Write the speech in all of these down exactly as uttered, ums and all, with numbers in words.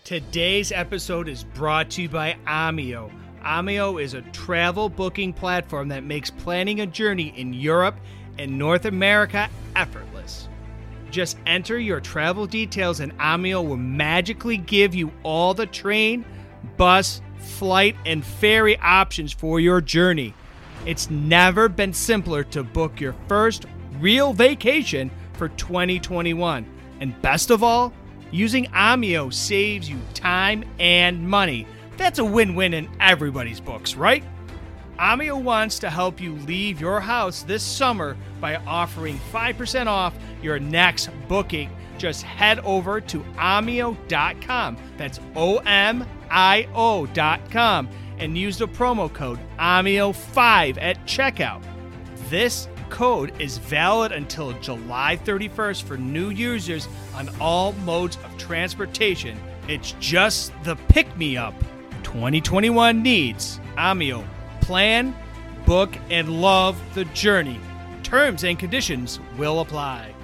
Today's episode is brought to you by Amio. Amio is a travel booking platform that makes planning a journey in Europe and North America effortless. Just enter your travel details and Amio will magically give you all the train, bus, flight, and ferry options for your journey. It's never been simpler to book your first real vacation for twenty twenty-one. And best of all, using Amio saves you time and money. That's a win-win in everybody's books, right? Amio wants to help you leave your house this summer by offering five percent off your next booking. Just head over to amio dot com. That's O M I O dot com and use the promo code A M I O five at checkout. This code is valid until July thirty-first for new users on all modes of transportation. It's just the pick-me-up twenty twenty-one needs. Amio. Plan, book, and love the journey. Terms and conditions will apply.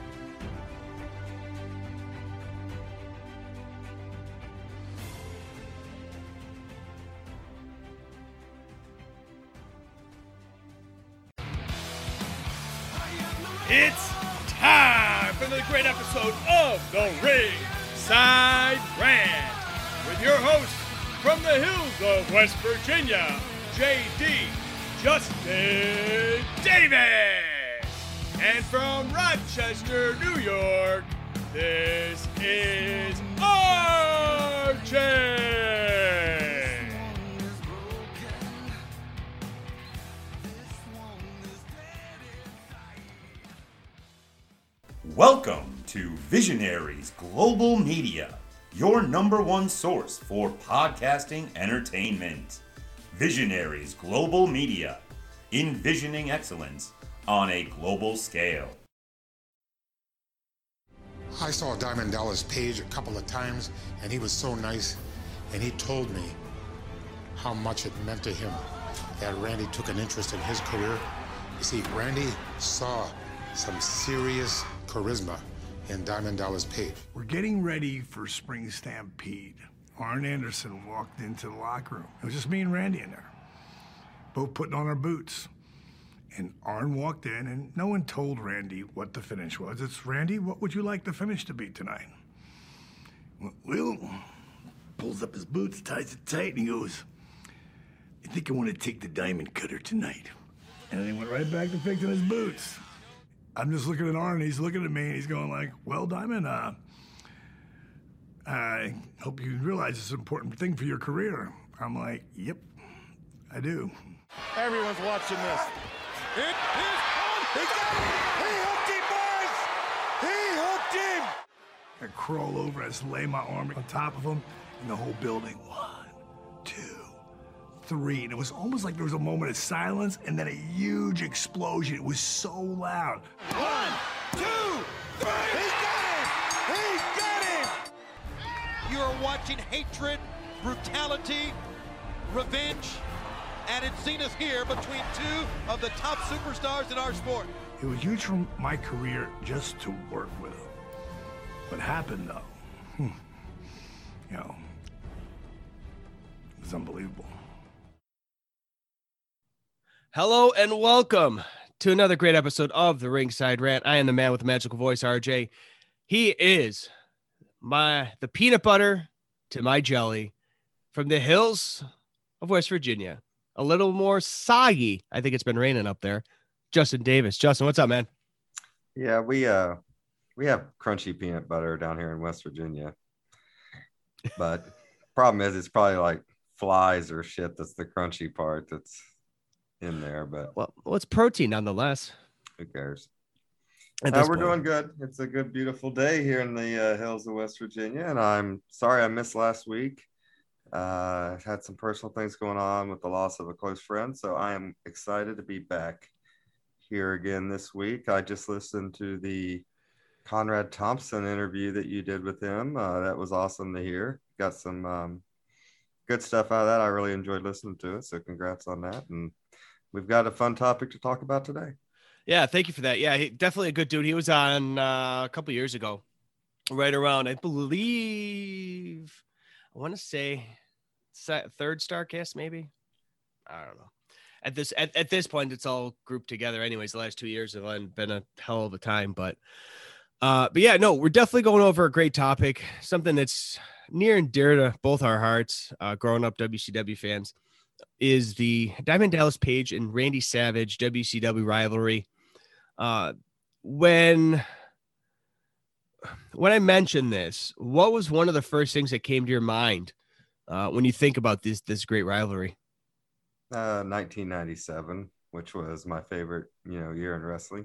It's time for the great episode of The Ringside Rant with your host from the hills of West Virginia, J D Justin Davis. And from Rochester, New York, this is R J. Welcome to Visionaries Global Media, your number one source for podcasting entertainment. Visionaries Global Media, envisioning excellence on a global scale. I saw Diamond Dallas Page a couple of times, and he was so nice, and he told me how much it meant to him that Randy took an interest in his career. You see, Randy saw some serious charisma in Diamond Dallas Page. We're getting ready for Spring Stampede. Arn Anderson walked into the locker room. It was just me and Randy in there, both putting on our boots. And Arn walked in, and no one told Randy what the finish was. It's, Randy, what would you like the finish to be tonight? Will pulls up his boots, ties it tight, and he goes, I think I want to take the diamond cutter tonight. And then he went right back to fixing his boots. I'm just looking at Arn, he's looking at me, and he's going like, well, Diamond, uh, I hope you realize it's an important thing for your career. I'm like, yep, I do. Everyone's watching this. It is on. He got him. He hooked him, boys. He hooked him. I crawl over, I just lay my arm on top of him, and the whole building, one, two, three. And it was almost like there was a moment of silence and then a huge explosion. It was so loud. One, two, three. He got him. He got him. You are watching hatred, brutality, revenge, and it's seen us here between two of the top superstars in our sport. It was huge for my career just to work with him. What happened, though, hmm, you know, it was unbelievable. Hello and welcome to another great episode of The Ringside Rant. I am the man with the magical voice, R J. He is my the peanut butter to my jelly from the hills of West Virginia. A little more soggy. I think it's been raining up there. Justin Davis. Justin, what's up, man? Yeah, we uh we have crunchy peanut butter down here in West Virginia. But problem is it's probably like flies or shit that's the crunchy part that's in there, but well, well it's protein nonetheless. Who cares? Uh, we're point. doing good. It's a good, beautiful day here in the uh, hills of West Virginia, and I'm sorry I missed last week. Uh, I've had some personal things going on with the loss of a close friend, so I am excited to be back here again this week. I just listened to the Conrad Thompson interview that you did with him. Uh, that was awesome to hear. Got some um, good stuff out of that. I really enjoyed listening to it, so congrats on that. And we've got a fun topic to talk about today. Yeah, thank you for that. Yeah, he, definitely a good dude. He was on uh, a couple years ago, right around, I believe, I want to say third Starcast, maybe. I don't know. At this at, at this point, it's all grouped together. Anyways, the last two years have been a hell of a time, but uh, but yeah, no, we're definitely going over a great topic, something that's near and dear to both our hearts. Uh, growing up W C W fans, is the Diamond Dallas Page and Randy Savage W C W rivalry. Uh, when when I mentioned this, what was one of the first things that came to your mind uh, when you think about this this great rivalry? Uh, nineteen ninety-seven, which was my favorite, you know, year in wrestling.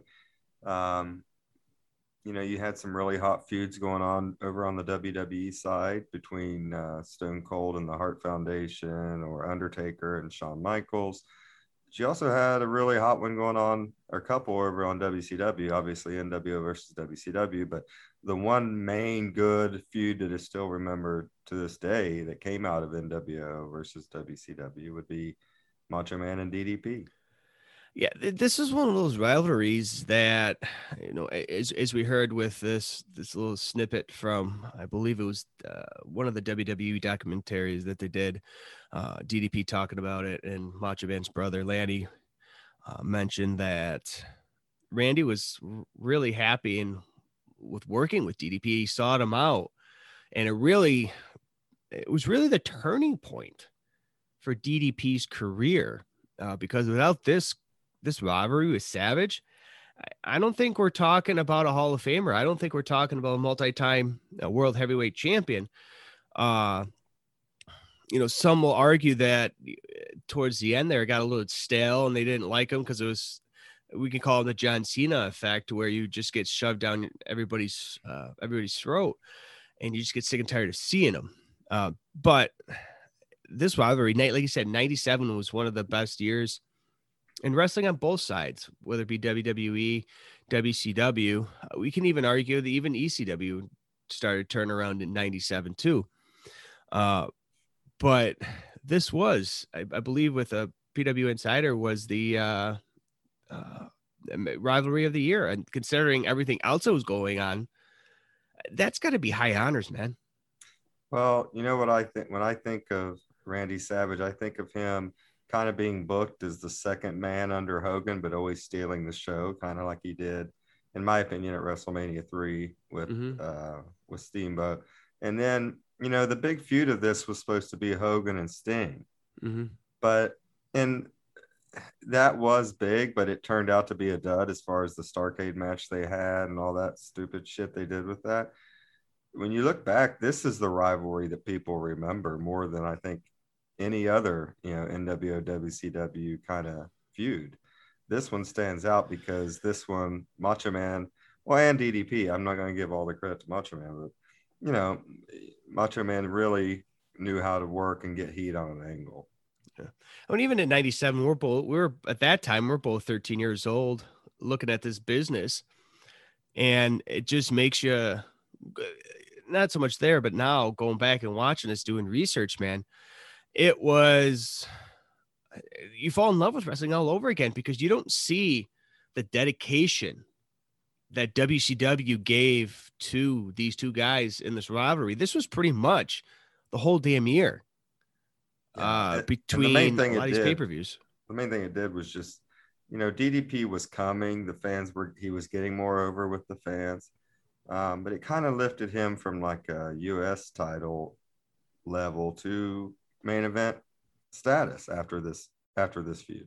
Um, you know, you had some really hot feuds going on over on the W W E side between uh, Stone Cold and the Hart Foundation, or Undertaker and Shawn Michaels. But you also had a really hot one going on, or a couple over on W C W, obviously N W O versus W C W. But the one main good feud that is still remembered to this day that came out of N W O versus W C W would be Macho Man and D D P. Yeah, this is one of those rivalries that, you know, as, as we heard with this this little snippet from, I believe it was uh, one of the W W E documentaries that they did, uh, D D P talking about it, and Macho Man's brother Lanny uh, mentioned that Randy was really happy and with working with D D P. He sought him out, and it really, it was really the turning point for D D P's career, uh, because without this this rivalry with Savage, I, I don't think we're talking about a Hall of Famer. I don't think we're talking about a multi-time uh, world heavyweight champion. Uh, you know, some will argue that towards the end there it got a little stale and they didn't like him because it was, we can call it the John Cena effect, where you just get shoved down everybody's uh, everybody's throat and you just get sick and tired of seeing them. Uh, but this rivalry, like you said, ninety-seven was one of the best years in wrestling on both sides, whether it be W W E, W C W. We can even argue that even E C W started turning around in ninety-seven too. Uh, but this was, I, I believe, with a P W Insider, was the uh, uh, rivalry of the year. And considering everything else that was going on, that's got to be high honors, man. Well, you know what I think when I think of Randy Savage, I think of him kind of being booked as the second man under Hogan, but always stealing the show, kind of like he did, in my opinion, at WrestleMania three with mm-hmm. uh, with Steamboat. And then, you know, the big feud of this was supposed to be Hogan and Sting, mm-hmm. but and that was big, but it turned out to be a dud as far as the Starrcade match they had and all that stupid shit they did with that. When you look back, this is the rivalry that people remember more than I think any other, you know, N W O W C W kind of feud. This one stands out because this one, Macho Man, well, and D D P, I'm not going to give all the credit to Macho Man, but, you know, Macho Man really knew how to work and get heat on an angle. Yeah. I mean, even at ninety-seven, we're both, we we're at that time, we're both thirteen years old looking at this business, and it just makes you not so much there, but now going back and watching this, doing research, man, it was, you fall in love with wrestling all over again, because you don't see the dedication that W C W gave to these two guys in this rivalry. This was pretty much the whole damn year. Yeah, uh, between the main thing a lot of these pay-per-views. The main thing it did was just, you know, D D P was coming. The fans were, he was getting more over with the fans. Um, but it kind of lifted him from like a U S title level to main event status after this, after this feud.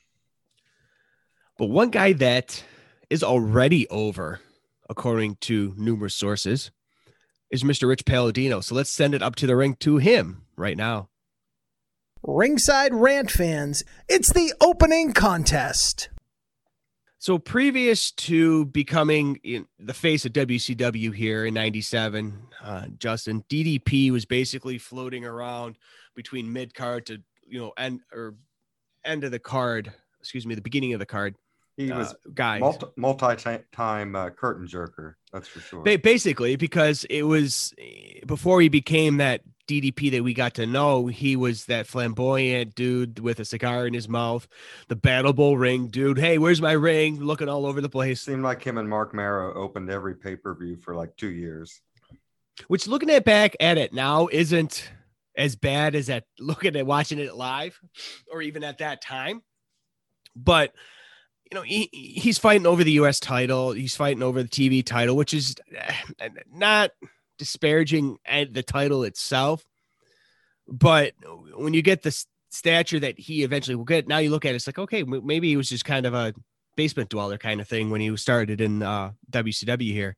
But one guy that is already over, according to numerous sources, is Mister Rich Palladino. So let's send it up to the ring to him right now. Ringside Rant fans, it's the opening contest. So previous to becoming in the face of W C W here in ninety-seven, uh, Justin, D D P was basically floating around between mid card to, you know, end or end of the card, excuse me, the beginning of the card. He was uh, guy multi, multi-time uh, curtain jerker. That's for sure. Ba- basically, because it was before he became that D D P that we got to know, he was that flamboyant dude with a cigar in his mouth, the Battle Bowl ring dude. Hey, where's my ring? Looking all over the place. Seemed like him and Mark Marrow opened every pay-per-view for like two years. Which, looking at back at it now, isn't as bad as at looking at watching it live or even at that time. But, you know, he, he's fighting over the U S title. He's fighting over the T V title, which is not disparaging at the title itself. But when you get the stature that he eventually will get, now you look at it, it's like, okay, maybe he was just kind of a basement dweller kind of thing when he started in uh, W C W here.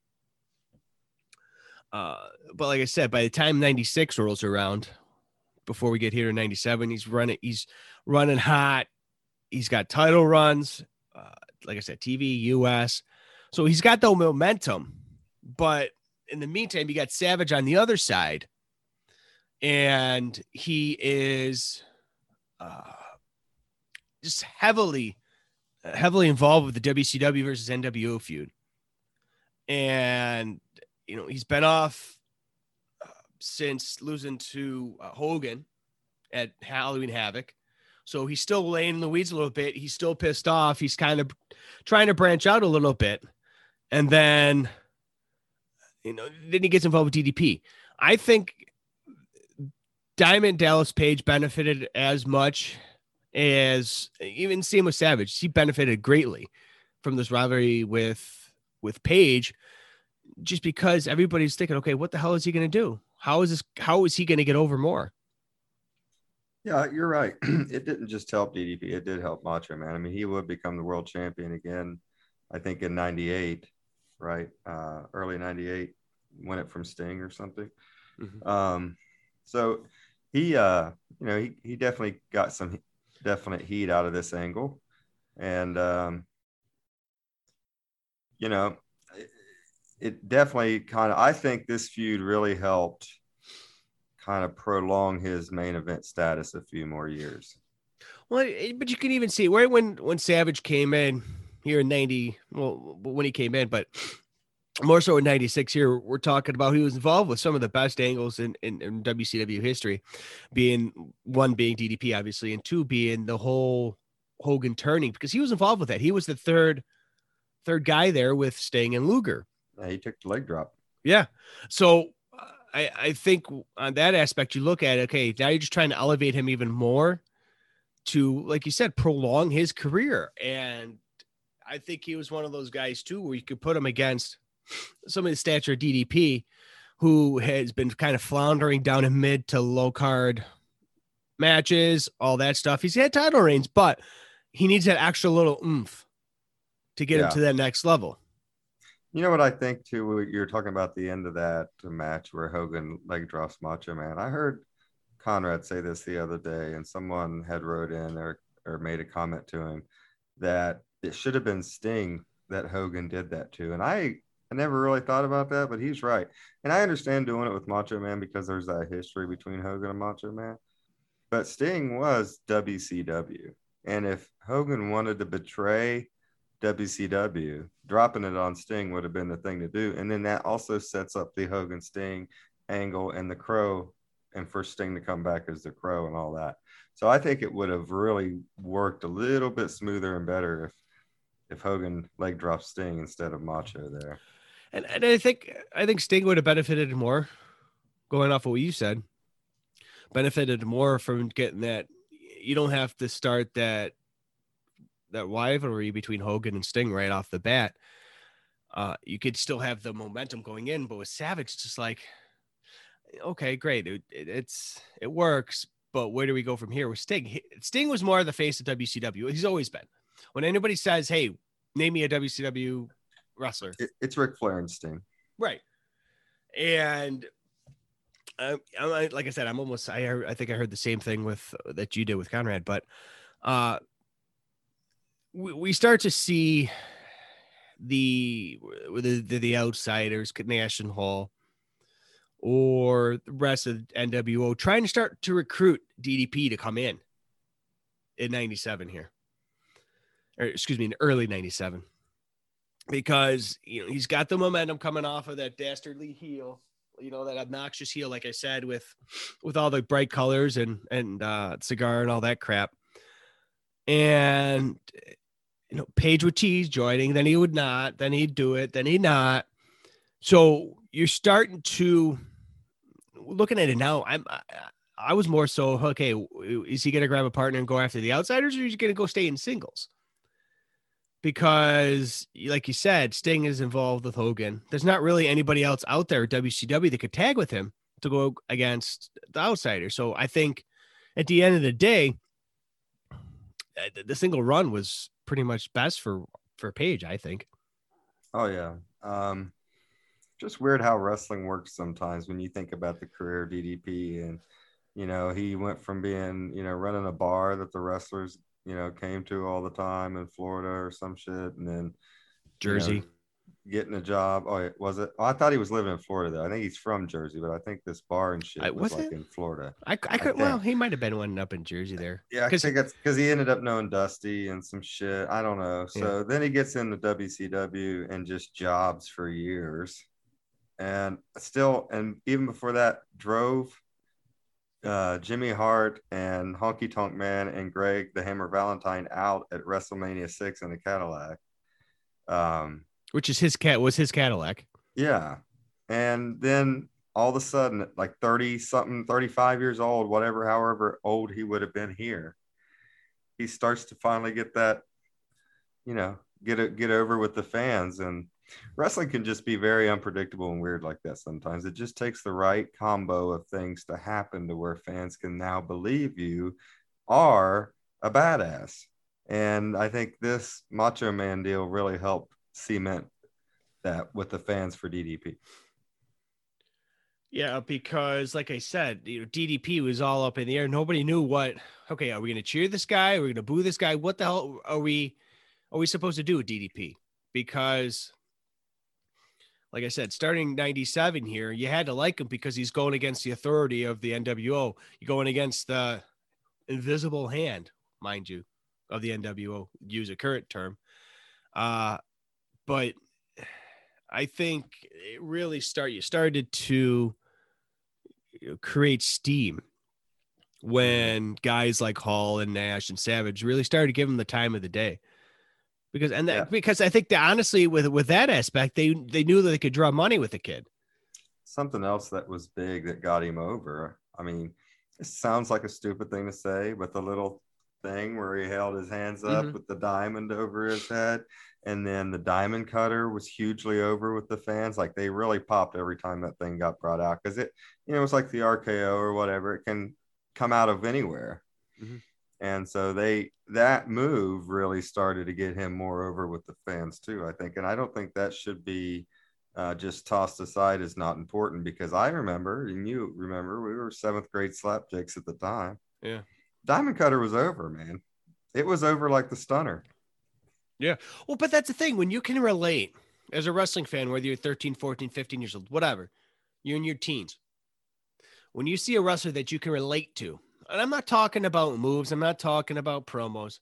Uh, but like I said, by the time ninety-six rolls around, before we get here to ninety-seven, he's running, he's running hot. He's got title runs, uh, like I said, T V, U S. So he's got the momentum. But in the meantime, you got Savage on the other side, and he is uh, just heavily, heavily involved with the W C W versus N W O feud. And, you know, he's been off uh, since losing to uh, Hogan at Halloween Havoc. So he's still laying in the weeds a little bit. He's still pissed off. He's kind of trying to branch out a little bit. And then, you know, then he gets involved with D D P. I think Diamond Dallas Page benefited as much as even same with Savage. He benefited greatly from this rivalry with, with Page, just because everybody's thinking, okay, what the hell is he going to do? How is this? How is he going to get over more? Yeah, you're right. It didn't just help D D P. It did help Macho Man. I mean, he would become the world champion again, I think in ninety-eight, right? Uh, early ninety-eight, win it from Sting or something. Mm-hmm. Um, so he, uh, you know, he, he definitely got some definite heat out of this angle. And, um, you know, it, it definitely kind of, I think this feud really helped kind of prolong his main event status a few more years. Well, but you can even see where when when Savage came in here in ninety, well, when he came in, but more so in ninety-six here, we're talking about he was involved with some of the best angles in, in, in W C W history, being one being D D P, obviously, and two being the whole Hogan turning, because he was involved with that. He was the third third guy there with Sting and Luger. Yeah, he took the leg drop. Yeah. So I, I think on that aspect, you look at it, okay, now you're just trying to elevate him even more to, like you said, prolong his career. And I think he was one of those guys too, where you could put him against some of the stature of D D P, who has been kind of floundering down in mid to low card matches, all that stuff. He's had title reigns, but he needs that extra little oomph to get yeah. him to that next level. You know what I think too? You're talking about the end of that match where Hogan leg drops Macho Man. I heard Conrad say this the other day, and someone had wrote in or, or made a comment to him that it should have been Sting that Hogan did that to. And I, I never really thought about that, but he's right. And I understand doing it with Macho Man because there's that history between Hogan and Macho Man. But Sting was W C W. And if Hogan wanted to betray W C W, dropping it on Sting would have been the thing to do. And then that also sets up the Hogan Sting angle and the Crow, and for Sting to come back as the Crow and all that. So I think it would have really worked a little bit smoother and better if if Hogan leg dropped Sting instead of Macho there. And, and I think I think Sting would have benefited more, going off of what you said, benefited more from getting that. You don't have to start that that rivalry between Hogan and Sting right off the bat. Uh, you could still have the momentum going in, but with Savage, it's just like, okay, great. It, it, it's, it works, but where do we go from here with Sting? Sting was more the face of W C W. He's always been. When anybody says, hey, name me a W C W wrestler. It, it's Ric Flair and Sting. Right. And uh, I, like I said, I'm almost, I, heard, I think I heard the same thing with that you did with Conrad, but uh, we start to see the the, the outsiders, National Hall, or the rest of N W O trying to start to recruit D D P to come in in ninety-seven here, or excuse me, in early ninety-seven, because you know he's got the momentum coming off of that dastardly heel, you know, that obnoxious heel, like I said, with with all the bright colors and and uh, cigar and all that crap, and. You know, Page would tease joining, then he would not, then he'd do it, then he'd not. So you're starting to, looking at it now, I'm I, I was more so okay. Is he going to grab a partner and go after the outsiders, or is he going to go stay in singles? Because, like you said, Sting is involved with Hogan. There's not really anybody else out there at W C W that could tag with him to go against the outsiders. So I think at the end of the day, the single run was pretty much best for, for Page, I think. Oh, yeah. Um, just weird how wrestling works sometimes when you think about the career of D D P. And, you know, he went from being, you know, running a bar that the wrestlers, you know, came to all the time in Florida or some shit. And then Jersey. You know, getting a job. Oh, was it? Oh, I thought he was living in Florida, though. I think he's from Jersey, but I think this bar and shit I, was, was like it? in Florida. I, I could, I well, he might have been one up in Jersey there. Yeah, I think it's because he ended up knowing Dusty and some shit. I don't know. So yeah. Then he gets into W C W and just jobs for years. And still, and even before that, drove uh, Jimmy Hart and Honky Tonk Man and Greg the Hammer Valentine out at WrestleMania six in a Cadillac. Um, Which is his cat was his Cadillac. Yeah. And then all of a sudden, like thirty something, thirty-five years old, whatever, however old he would have been here, he starts to finally get that, you know, get it, get over with the fans. And wrestling can just be very unpredictable and weird like that sometimes. It just takes the right combo of things to happen to where fans can now believe you are a badass. And I think this Macho Man deal really helped cement that with the fans for D D P. Yeah, because like I said, you know, D D P was all up in the air. Nobody knew what, okay, are we going to cheer this guy? Are we going to boo this guy? What the hell are we, are we supposed to do with D D P? Because like I said, starting ninety-seven here, you had to like him because he's going against the authority of the N W O. You're going against the invisible hand, mind you, of the N W O, use a current term. Uh, but I think it really start, you started to create steam when guys like Hall and Nash and Savage really started to give him the time of the day. Because and that, yeah. because I think that honestly, with with that aspect, they they knew that they could draw money with the kid. Something else that was big that got him over. I mean, it sounds like a stupid thing to say, but the little thing where he held his hands up mm-hmm. with the diamond over his head, and then the diamond cutter was hugely over with the fans. Like they really popped every time that thing got brought out because it, you know, it was like the R K O or whatever. It can come out of anywhere. Mm-hmm. And so they, that move really started to get him more over with the fans too, I think. And I don't think that should be uh, just tossed aside as not important, because I remember, and you remember, we were seventh grade slapjacks at the time. Yeah. Diamond Cutter was over, man. It was over like the Stunner. Yeah. Well, but that's the thing. When you can relate as a wrestling fan, whether you're thirteen, fourteen, fifteen years old, whatever, you're in your teens. When you see a wrestler that you can relate to, and I'm not talking about moves, I'm not talking about promos.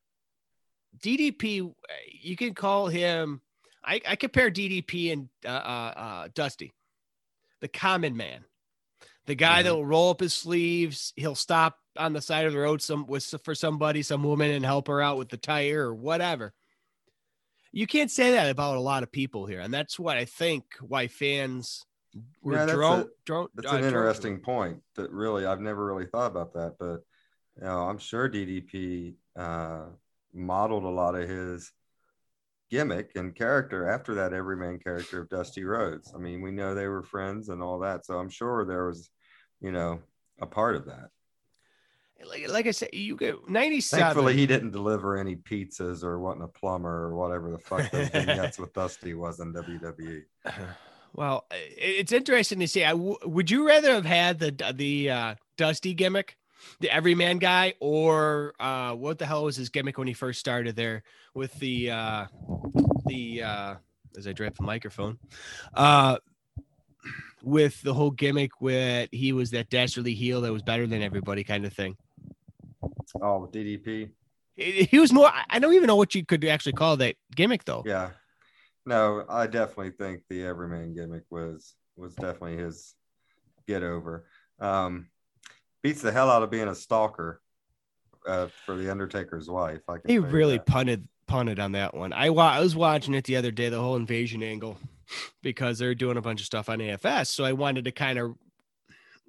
D D P, you can call him, I, I compare D D P and uh, uh, uh, Dusty, the common man, the guy mm-hmm. that will roll up his sleeves. He'll stop on the side of the road some with for somebody, some woman, and help her out with the tire or whatever. You can't say that about a lot of people here. And that's what I think why fans were yeah, that's, drawn, a, drawn, that's uh, an interesting drawn. point that really, I've never really thought about that, but you know, I'm sure D D P uh, modeled a lot of his gimmick and character after that everyman character of Dusty Rhodes. I mean, we know they were friends and all that. So I'm sure there was, you know, a part of that. Like, like I said, you get ninety-seven. Thankfully, he didn't deliver any pizzas or wasn't a plumber or whatever the fuck those vignettes with Dusty was in W W E. Well, it's interesting to see. I w- would you rather have had the the uh, Dusty gimmick, the everyman guy, or uh, what the hell was his gimmick when he first started there with the uh, the uh, as I drop the microphone, uh, with the whole gimmick with he was that dastardly heel that was better than everybody kind of thing. Oh, D D P. He was more. I don't even know what you could actually call that gimmick, though. Yeah. No, I definitely think the everyman gimmick was was definitely his get over. Um, beats the hell out of being a stalker uh, for the Undertaker's wife. I can he really that. punted punted on that one. I wa- I was watching it the other day, the whole invasion angle, because they're doing a bunch of stuff on A F S. So I wanted to kind of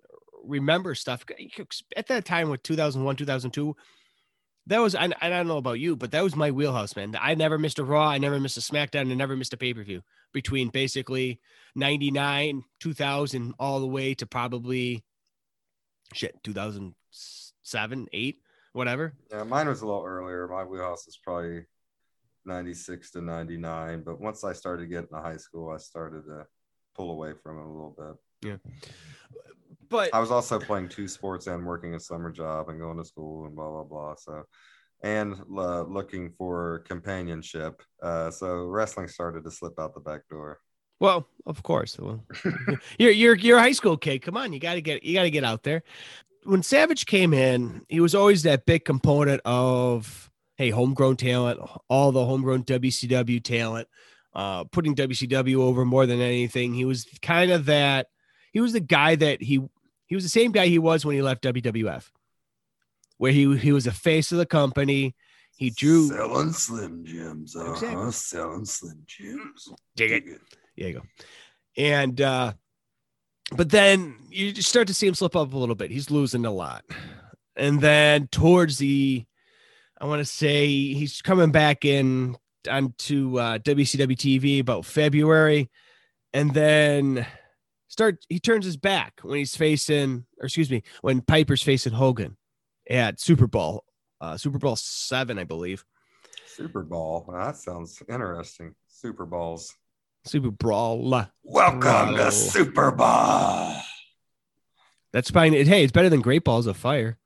remember stuff at that time with two thousand one, two thousand two. That was, I, I don't know about you, but that was my wheelhouse, man. I never missed a Raw. I never missed a SmackDown. I never missed a pay-per-view between basically ninety-nine, two thousand, all the way to probably shit, two thousand seven, eight, whatever. Yeah, mine was a little earlier. My wheelhouse is probably ninety-six to ninety-nine. But once I started getting to high school, I started to pull away from it a little bit. Yeah. But I was also playing two sports and working a summer job and going to school and blah, blah, blah. So, and uh, looking for companionship. Uh, so wrestling started to slip out the back door. Well, of course. Well, you're, you're, you're a high school kid. Come on. You got to get, you got to get out there. When Savage came in, he was always that big component of, hey, homegrown talent, all the homegrown W C W talent, uh, putting W C W over more than anything. He was kind of that, he was the guy that he, he was the same guy he was when he left W W F, where he, he was the face of the company. He drew selling Slim Jims. Uh-huh. Exactly. Selling Slim Jims. Dig it. There you go. And, uh, but then you just start to see him slip up a little bit. He's losing a lot. And then towards the, I want to say he's coming back in onto uh, W C W T V about February. And then start, he turns his back when he's facing, or excuse me, when Piper's facing Hogan at Super Bowl, uh, Super Bowl seven, I believe. Super Bowl. Well, that sounds interesting. Super Bowls. Super Brawl. Welcome Brawl. to Super Bowl. That's fine. Hey, it's better than Great Balls of Fire.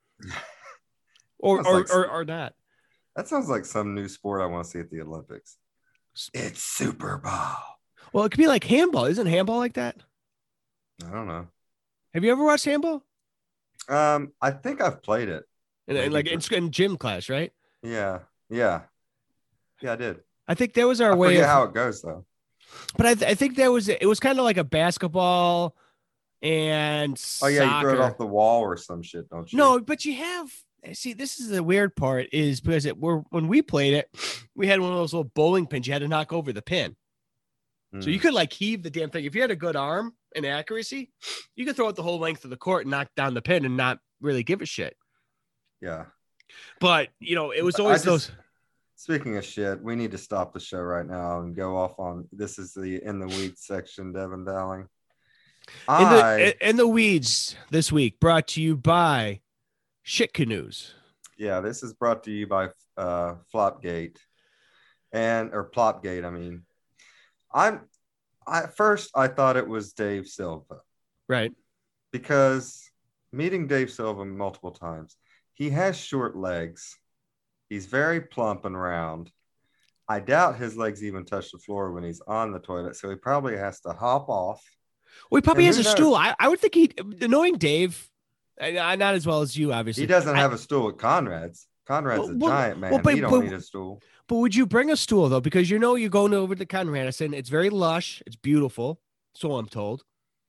Or or, like, or or not. That sounds like some new sport I want to see at the Olympics. It's Super Bowl. Well, it could be like handball. Isn't handball like that? I don't know. Have you ever watched handball? Um, I think I've played it. And, and like it's in gym class, right? Yeah, yeah, yeah. I did. I think that was our I way. forget of, how it goes though. But I, th- I think that was it. Was kind of like a basketball and Oh yeah, soccer. you throw it off the wall or some shit, don't you? No, but you have. See, this is the weird part is because it we're when we played it, we had one of those little bowling pins. You had to knock over the pin. Mm. So you could like heave the damn thing. If you had a good arm and accuracy, you could throw it the whole length of the court and knock down the pin and not really give a shit. Yeah. But, you know, it was always just, those. Speaking of shit, we need to stop the show right now and go off on this is the in the weeds section, Devin Dowling. In I, the, in the weeds this week, brought to you by Shit Canoes. Yeah, this is brought to you by uh, Flopgate and or Plopgate. I mean, I'm I first I thought it was Dave Silva, right? Because meeting Dave Silva multiple times, he has short legs. He's very plump and round. I doubt his legs even touch the floor when he's on the toilet, so he probably has to hop off. Well, he probably and has a knows? stool. I, I would think he, knowing Dave, I, not as well as you, obviously. He doesn't I, have a stool at Conrad's. Conrad's well, a well, giant man. Well, but, he don't but, need a stool. But would you bring a stool though? Because you know you're going over to Conrad's, it's very lush. It's beautiful. So I'm told.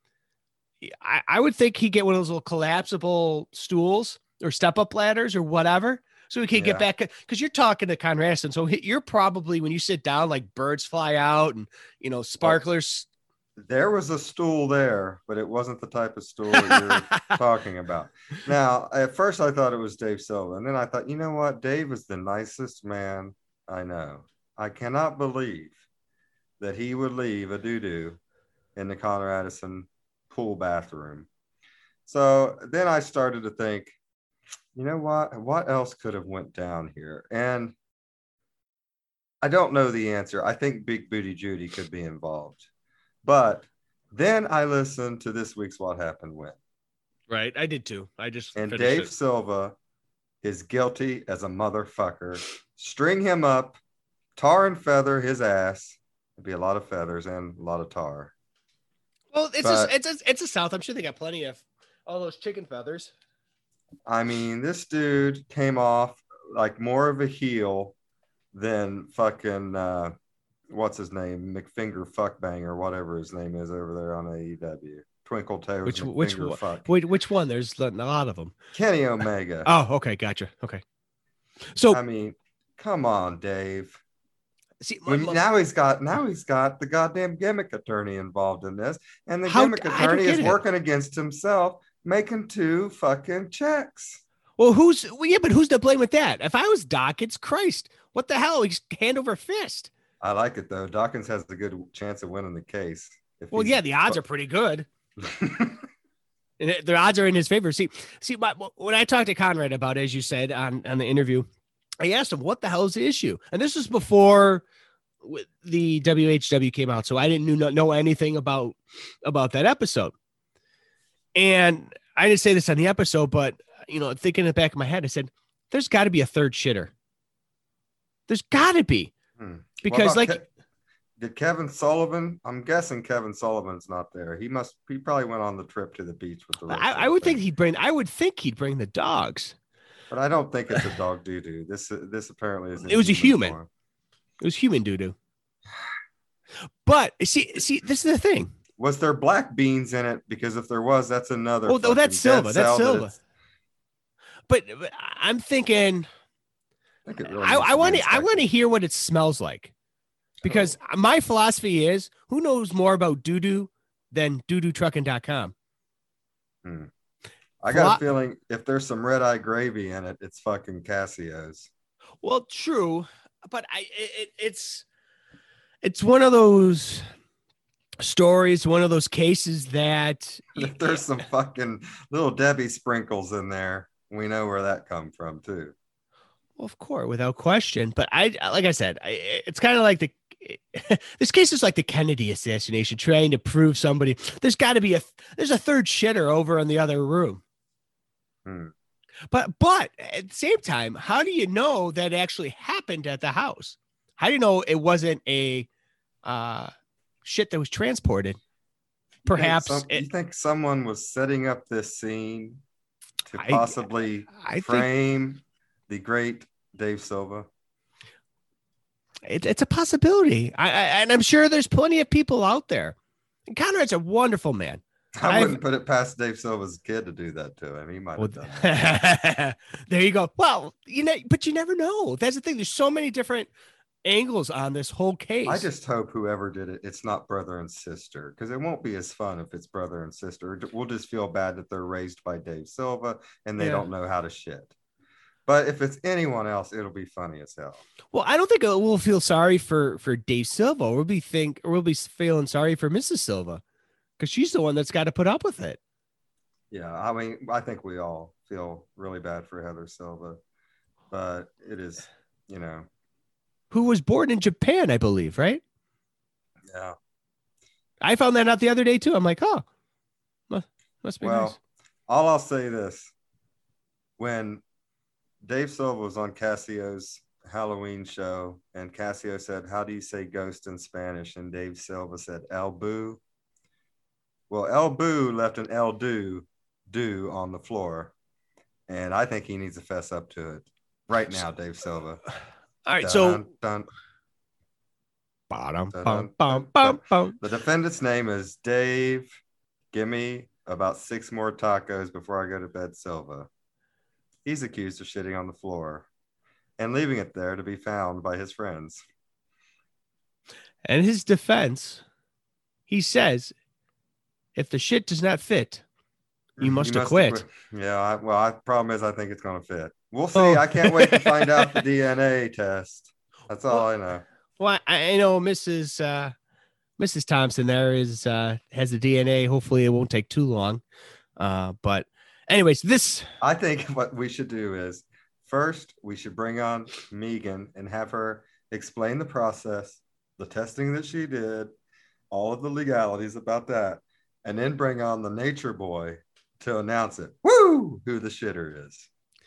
I, I would think he'd get one of those little collapsible stools or step-up ladders or whatever, so he can Yeah. get back. Because you're talking to Conrad, so he, you're probably when you sit down, like birds fly out and you know sparklers. There was a stool there, but it wasn't the type of stool that you're talking about. Now, at first I thought it was Dave Silva, and then I thought, you know what? Dave is the nicest man I know. I cannot believe that he would leave a doo-doo in the Conrad Edison pool bathroom. So then I started to think, you know what? What else could have went down here? And I don't know the answer. I think Big Booty Judy could be involved. But then I listened to this week's What Happened When. Right, I did too. I just and finished Dave it. Silva is guilty as a motherfucker. String him up, tar and feather his ass. It'd be a lot of feathers and a lot of tar. Well, it's But- a, it's a, it's a South. I'm sure they got plenty of all those chicken feathers. I mean, this dude came off like more of a heel than fucking uh, what's his name, McFinger Fuckbang or whatever his name is over there on A E W. Twinkle Toes. Which McFinger which one? Fuck. Wait, which one? There's a lot of them. Kenny Omega. Oh, okay, gotcha. Okay, so I mean, come on, Dave. see, When, my- now he's got now he's got the goddamn gimmick attorney involved in this, and the How- gimmick I don't attorney get is it. working against himself making two fucking checks. Well, who's well, yeah, but who's to blame with that? If I was Doc, it's Christ. What the hell? He's hand over fist. I like it though. Dawkins has a good chance of winning the case. If Well, he's- yeah, the odds are pretty good. And it- the odds are in his favor. See, see, my, when I talked to Conrad about it, as you said on, on the interview, I asked him, what the hell is the issue? And this was before w- the W H W came out. So I didn't know, know anything about, about that episode. And I didn't say this on the episode, but, you know, thinking in the back of my head, I said, there's got to be a third shitter. There's got to be. Hmm. Because, What like, about Ke- did Kevin Sullivan? I'm guessing Kevin Sullivan's not there. He must. He probably went on the trip to the beach with the rest of I, I the would thing. think he'd bring, I would think he'd bring the dogs. But I don't think it's a dog doo doo. This this apparently is. It was a human. form. It was human doo-doo. But see, see, this is the thing. Was there black beans in it? Because if there was, that's another. Oh, oh, that's fucking Silva. dead That's cell that Silva. it's- But, but I'm thinking, I, think it really I, needs I to be want to, I inspected. want to hear what it smells like, because my philosophy is, who knows more about doo-doo than doo doo trucking dot com? Hmm. I got Fla- a feeling if there's some red eye gravy in it, it's fucking Casio's. Well, true, but I, it, it's, it's one of those stories, one of those cases that If there's some fucking little Debbie sprinkles in there, we know where that come from too. Well, of course, without question. But I, like I said, I, it's kind of like the, this case is like the Kennedy assassination, trying to prove somebody. There's got to be a, there's a third shitter over in the other room. Hmm. But, but at the same time, how do you know that actually happened at the house? How do you know it wasn't a uh, shit that was transported? You think Perhaps some- it- you think someone was setting up this scene to I- possibly I think- frame the great Dave Silva? It, it's a possibility. I, I and I'm sure there's plenty of people out there. And Conrad's a wonderful man. I I've- wouldn't put it past Dave Silva's kid to do that to him. He might Well, have done that. there you go. Well, you know, but you never know. That's the thing. There's so many different angles on this whole case. I just hope whoever did it, it's not brother and sister, because it won't be as fun if it's brother and sister. We'll just feel bad that they're raised by Dave Silva and they Yeah. don't know how to shit. But if it's anyone else, it'll be funny as hell. Well, I don't think we'll feel sorry for for Dave Silva. We'll be think or we'll be feeling sorry for Missus Silva, because she's the one that's got to put up with it. Yeah, I mean, I think we all feel really bad for Heather Silva, but it is, you know, Who was born in Japan, I believe, right? yeah. I found that out the other day too. I'm like, oh, mu- must be Well, nice. all I'll say this: when Dave Silva was on Cassio's Halloween show, and Cassio said, "How do you say ghost in Spanish?" and Dave Silva said, "El Boo." Well, El Boo left an El Do do on the floor, and I think he needs to fess up to it right now, Dave Silva. All right, so Dun, dun. bottom, Dun, bum, dun, bum, dun, bum, bum. The defendant's name is Dave. Give me about six more tacos before I go to bed, Silva. He's accused of shitting on the floor and leaving it there to be found by his friends. And his defense, he says, if the shit does not fit, you must You acquit. Yeah, I, well, I problem is I think it's going to fit. We'll see. Oh. I can't wait to find out the D N A test. That's all I know. Well, I, I know Missus Uh, Missus Thompson there is uh, has the D N A. Hopefully, it won't take too long. Uh, but, anyways, this I think what we should do is first we should bring on Megan and have her explain the process, the testing that she did, all of the legalities about that, and then bring on the nature boy to announce it. Woo! Who the shitter is.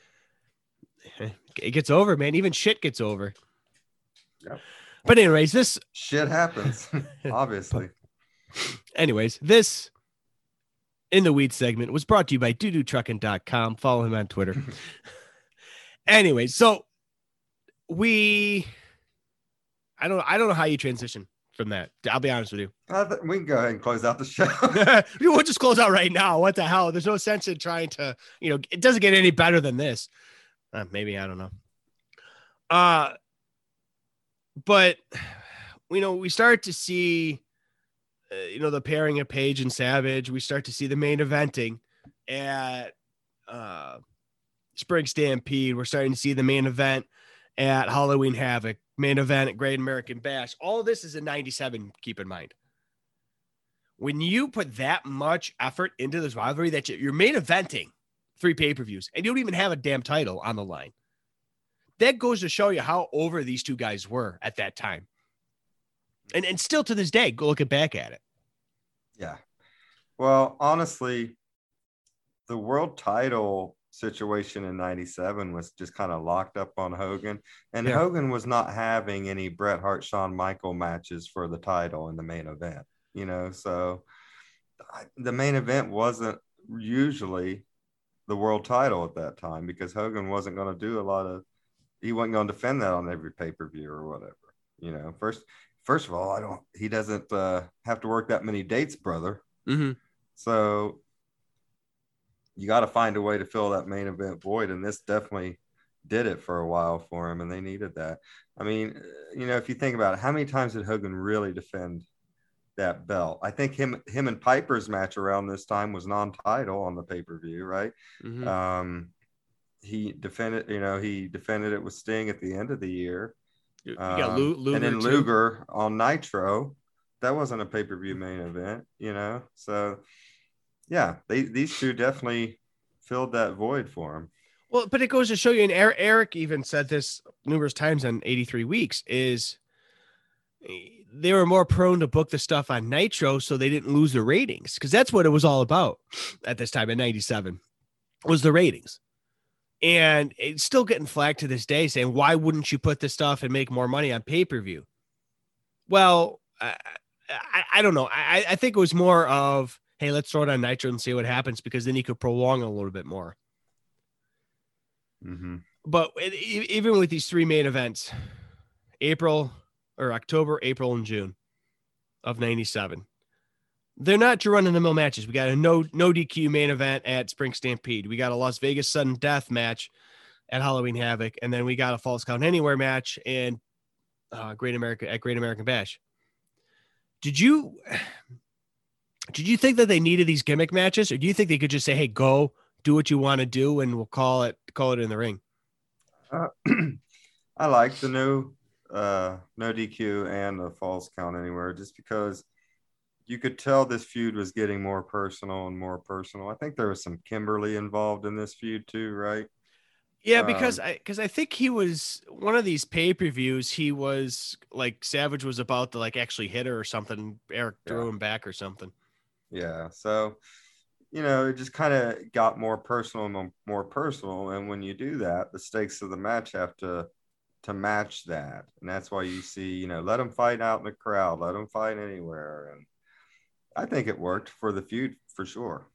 it gets over, man. Even shit gets over. Yep. But, anyways, this Shit happens, obviously. anyways, this in the weed segment was brought to you by doo doo trucking dot com. Follow him on Twitter. Anyways, so we I don't I don't know how you transition from that. I'll be honest with you. I th- we can go ahead and close out the show. We'll just close out right now. What the hell? There's no sense in trying to, you know, it doesn't get any better than this. Uh, maybe, I don't know. Uh but you know, we start to see uh, you know, the pairing of Paige and Savage. We start to see the main eventing at uh, Spring Stampede. We're starting to see the main event at Halloween Havoc, main event at Great American Bash. All of this is in ninety-seven, keep in mind. When you put that much effort into this rivalry that you're main eventing three pay-per-views and you don't even have a damn title on the line, that goes to show you how over these two guys were at that time. And and still to this day, go looking back at it. Yeah. Well, honestly, the world title situation in ninety-seven was just kind of locked up on Hogan. And Yeah. Hogan was not having any Bret Hart, Shawn Michael matches for the title in the main event, you know? So I- the main event wasn't usually the world title at that time because Hogan wasn't going to do a lot of, he wasn't going to defend that on every pay-per-view or whatever, you know? First, first of all, I don't, he doesn't uh, have to work that many dates, brother. Mm-hmm. So you got to find a way to fill that main event void. And this definitely did it for a while for him. And they needed that. I mean, you know, if you think about it, how many times did Hogan really defend that belt? I think him, him and Piper's match around this time was non-title on the pay-per-view, right? Mm-hmm. Um, he defended, you know, he defended it with Sting at the end of the year. You Um, got Lu- Luger, and then too. Luger on Nitro. That wasn't a pay-per-view main event, you know? So, yeah, they these two definitely filled that void for him. Well, but it goes to show you, and Eric, Eric even said this numerous times on eighty-three weeks, is they were more prone to book the stuff on Nitro so they didn't lose the ratings, because that's what it was all about at this time in ninety-seven, was the ratings. And it's still getting flagged to this day saying, why wouldn't you put this stuff and make more money on pay-per-view? Well, I, I, I don't know. I, I think it was more of, hey, let's throw it on Nitro and see what happens, because then you could prolong it a little bit more. Mm-hmm. But it, even with these three main events, April or October, April, and June of ninety-seven, they're not your run-of-the-mill matches. We got a no no D Q main event at Spring Stampede. We got a Las Vegas Sudden Death match at Halloween Havoc, and then we got a Falls Count Anywhere match in uh, Great America at Great American Bash. Did you did you think that they needed these gimmick matches, or do you think they could just say, "Hey, go do what you want to do, and we'll call it call it in the ring"? Uh, I like the new uh, no D Q and the Falls Count Anywhere, just because you could tell this feud was getting more personal and more personal. I think there was some Kimberly involved in this feud too, right? Yeah, because Um, I because I think he was one of these pay-per-views. He was like Savage was about to like actually hit her or something. Eric threw Yeah. him back or something. Yeah. So, you know, it just kind of got more personal and more- more personal. And when you do that, the stakes of the match have to to match that. And that's why you see, you know, let them fight out in the crowd, let them fight anywhere. And I think it worked for the feud for sure.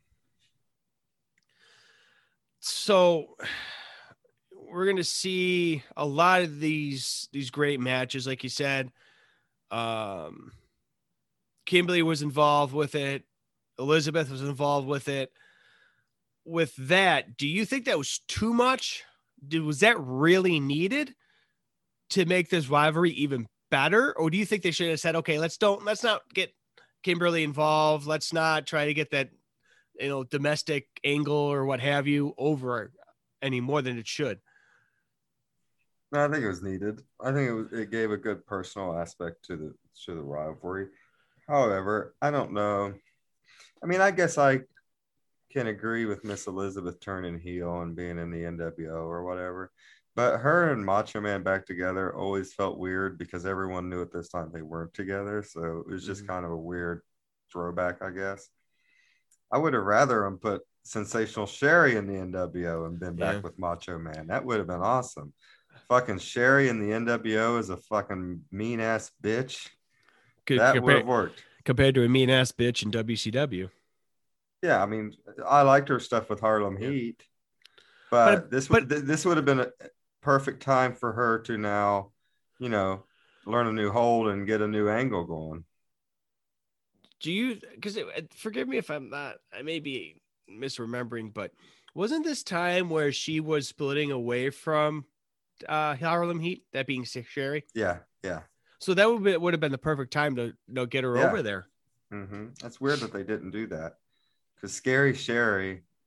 So we're gonna see a lot of these these great matches, like you said. Um, Kimberly was involved with it. Elizabeth was involved with it. With that, do you think that was too much? Did was that really needed to make this rivalry even better, or do you think they should have said, okay, let's don't let's not get Kimberly involved. Let's not try to get that, you know, domestic angle or what have you over any more than it should. No, I think it was needed. I think it was, it gave a good personal aspect to the to the rivalry. However, I don't know. I mean, I guess I can agree with Miss Elizabeth turning heel and being in the N W O or whatever. But her and Macho Man back together always felt weird because everyone knew at this time they weren't together. So it was just Mm-hmm. kind of a weird throwback, I guess. I would have rather them put Sensational Sherry in the N W O and been back Yeah. with Macho Man. That would have been awesome. Fucking Sherry in the N W O is a fucking mean ass bitch. Could That would compare, have worked. compared to a mean ass bitch in W C W. Yeah, I mean, I liked her stuff with Harlem Yeah. Heat, but, But- this but- would th- this would have been a perfect time for her to now, you know, learn a new hold and get a new angle going. Do you, because forgive me if I'm not, I may be misremembering, but wasn't this time where she was splitting away from uh, Harlem Heat, that being Sherry? Yeah, yeah. So that would be, would have been the perfect time to, you know, get her Yeah. over there. hmm That's weird that they didn't do that, because Scary Sherry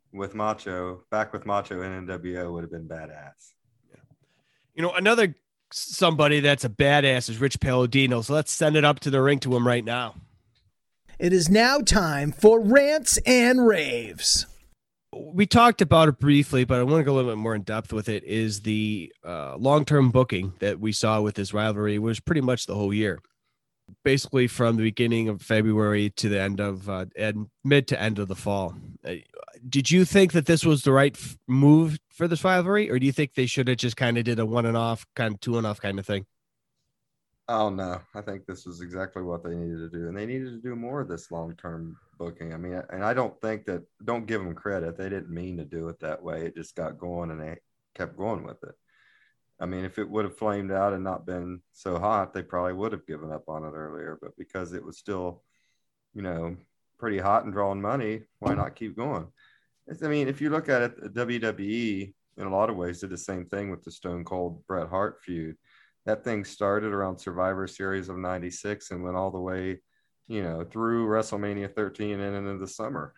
with Macho, back with Macho in N W O would have been badass. You know, another somebody that's a badass is Rich Palladino. So let's send it up to the ring to him right now. It is now time for Rants and Raves. We talked about it briefly, but I want to go a little bit more in depth with it, is the uh, long-term booking that we saw with this rivalry was pretty much the whole year. Basically from the beginning of February to the end of uh, and mid to end of the fall. Uh, did you think that this was the right f- move for this rivalry, or do you think they should have just kind of did a one and off, kind of two and off kind of thing? Oh no, I think this was exactly what they needed to do, and they needed to do more of this long-term booking. I mean, and I don't think that, don't give them credit, they didn't mean to do it that way. It just got going, and they kept going with it. I mean, if it would have flamed out and not been so hot, they probably would have given up on it earlier. But because it was still, you know, pretty hot and drawing money, why not keep going? It's, I mean, if you look at it, the W W E in a lot of ways did the same thing with the Stone Cold Bret Hart feud. That thing started around Survivor Series of ninety-six and went all the way, you know, through WrestleMania thirteen and into the summer.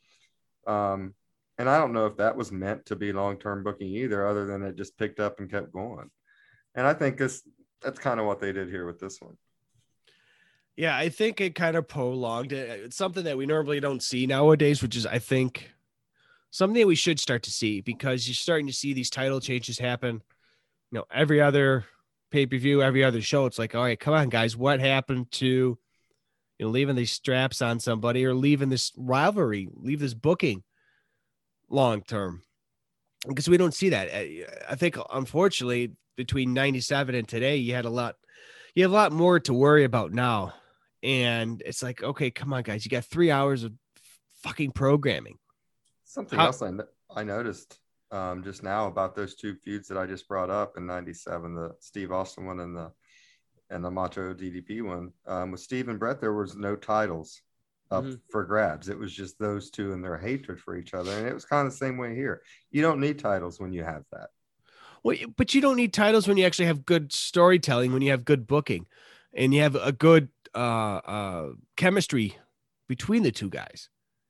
Um, and I don't know if that was meant to be long-term booking either, other than it just picked up and kept going. And I think this, that's kind of what they did here with this one. Yeah, I think it kind of prolonged it. It's something that we normally don't see nowadays, which is, I think, something that we should start to see, because you're starting to see these title changes happen. You know, every other pay-per-view, every other show, it's like, all right, come on, guys, what happened to, you know, leaving these straps on somebody, or leaving this rivalry, leave this booking long term? Because we don't see that. I think, unfortunately, between ninety-seven and today, you had a lot, you have a lot more to worry about now. And it's like, okay, come on, guys, you got three hours of fucking programming. Something How- else I, I noticed um, just now about those two feuds that I just brought up in ninety-seven, the Steve Austin one and the and the Macho D D P one. Um, with Steve and Brett, there was no titles up Mm-hmm. for grabs. It was just those two and their hatred for each other. And it was kind of the same way here. You don't need titles when you have that. Well, but you don't need titles when you actually have good storytelling, when you have good booking, and you have a good uh, uh, chemistry between the two guys.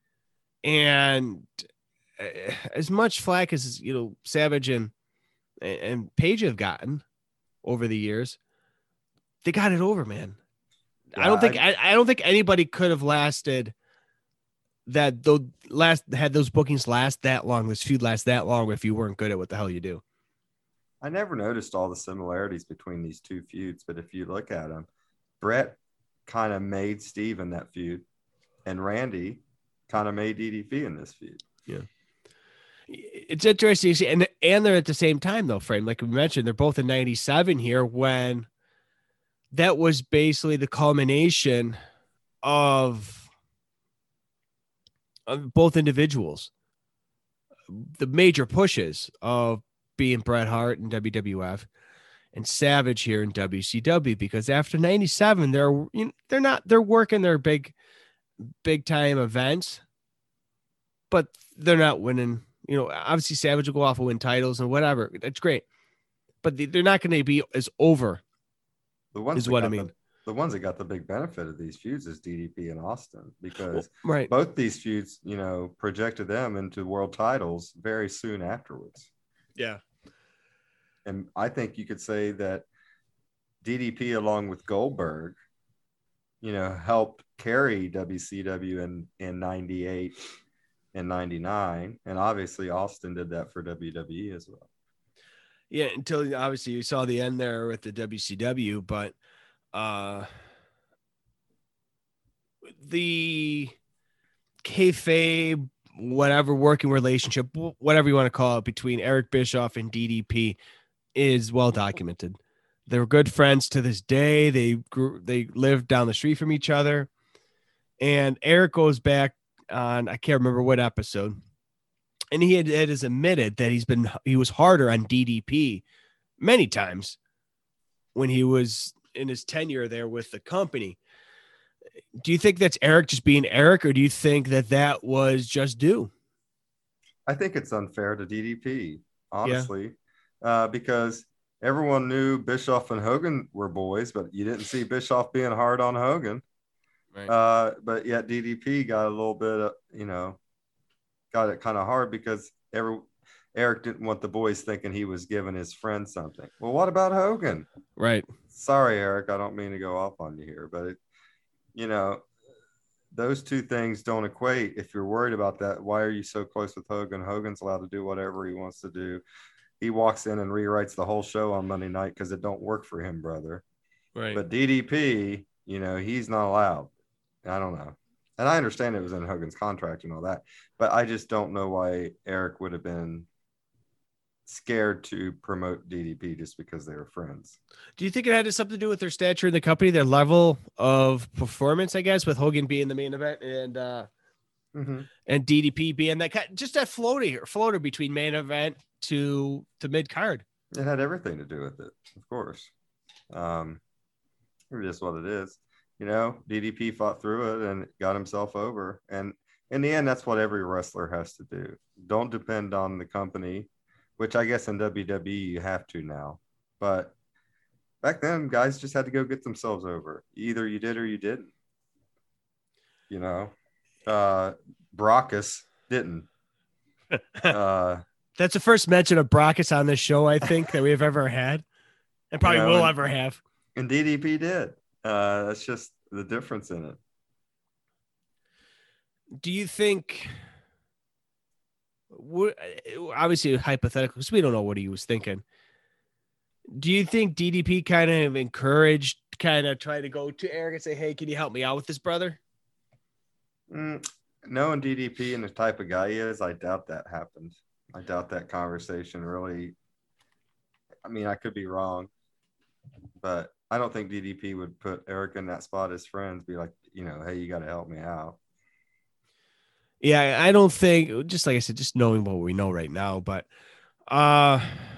And uh, as much flack as, you know, Savage and and Page have gotten over the years, they got it over, man. Yeah, I don't think I, I, I don't think anybody could have lasted that though last had those bookings last that long, this feud last that long, if you weren't good at what the hell you do. I never noticed all the similarities between these two feuds, but if you look at them, Brett kind of made Steve in that feud, and Randy kind of made D D P in this feud. Yeah. It's interesting to see, and and they're at the same time though, Frame. Like we mentioned, they're both in ninety-seven here, when that was basically the culmination of, of both individuals. The major pushes of being Bret Hart in W W F and Savage here in W C W, because after ninety-seven, they're you know, they're not they're working their big big time events, but they're not winning. You know, obviously Savage will go off and win titles and whatever. That's great, but they're not going to be as over. The ones Is that what I got mean. The, the ones that got the big benefit of these feuds is D D P and Austin, because Right. both these feuds, you know, projected them into world titles very soon afterwards. Yeah. And I think you could say that D D P, along with Goldberg, you know, helped carry W C W in, in ninety-eight and ninety-nine. And obviously Austin did that for W W E as well. Yeah, until obviously you saw the end there with the W C W, but uh, the kayfabe, whatever working relationship, whatever you want to call it, between Eric Bischoff and D D P is well documented. They were good friends to this day. They grew, they lived down the street from each other, and Eric goes back on, I can't remember what episode, and he had, had has admitted that he's been he was harder on D D P many times when he was in his tenure there with the company. Do you think that's Eric just being Eric, or do you think that that was just due? I think it's unfair to D D P, honestly, yeah. uh, because everyone knew Bischoff and Hogan were boys, but you didn't see Bischoff being hard on Hogan. Right. Uh, but yet D D P got a little bit of, you know, got it kind of hard because every Eric didn't want the boys thinking he was giving his friend something. Well, what about Hogan? Right. Sorry, Eric, I don't mean to go off on you here, but it, you know, those two things don't equate. If you're worried about that, why are you so close with Hogan? Hogan's allowed to do whatever he wants to do. He walks in and rewrites the whole show on Monday night because it don't work for him, brother. Right. But D D P, you know, he's not allowed. I don't know. And I understand it was in Hogan's contract and all that, but I just don't know why Eric would have been scared to promote D D P just because they were friends. Do you think it had something to do with their stature in the company, their level of performance, I guess, with Hogan being the main event and uh, mm-hmm. and D D P being that kind, just that floater floater between main event to to mid card? It had everything to do with it, of course. Um, it is what it is. You know, D D P fought through it and got himself over. And in the end, that's what every wrestler has to do. Don't depend on the company, which I guess in W W E you have to now. But back then, guys just had to go get themselves over. Either you did or you didn't. You know, uh, Brockus didn't. Uh, That's the first mention of Brockus on this show, I think, that we've ever had, and probably you know, will and, ever have. And D D P did. Uh, that's just the difference in it. Do you think, obviously hypothetical, because we don't know what he was thinking. Do you think D D P kind of encouraged, kind of try to go to Eric and say, hey, can you help me out with this, brother? Mm, knowing D D P and the type of guy he is, I doubt that happened. I doubt that conversation really, I mean, I could be wrong, but I don't think D D P would put Eric in that spot as friends, be like, you know, hey, you got to help me out. Yeah, I don't think, just like I said, just knowing what we know right now, but uh,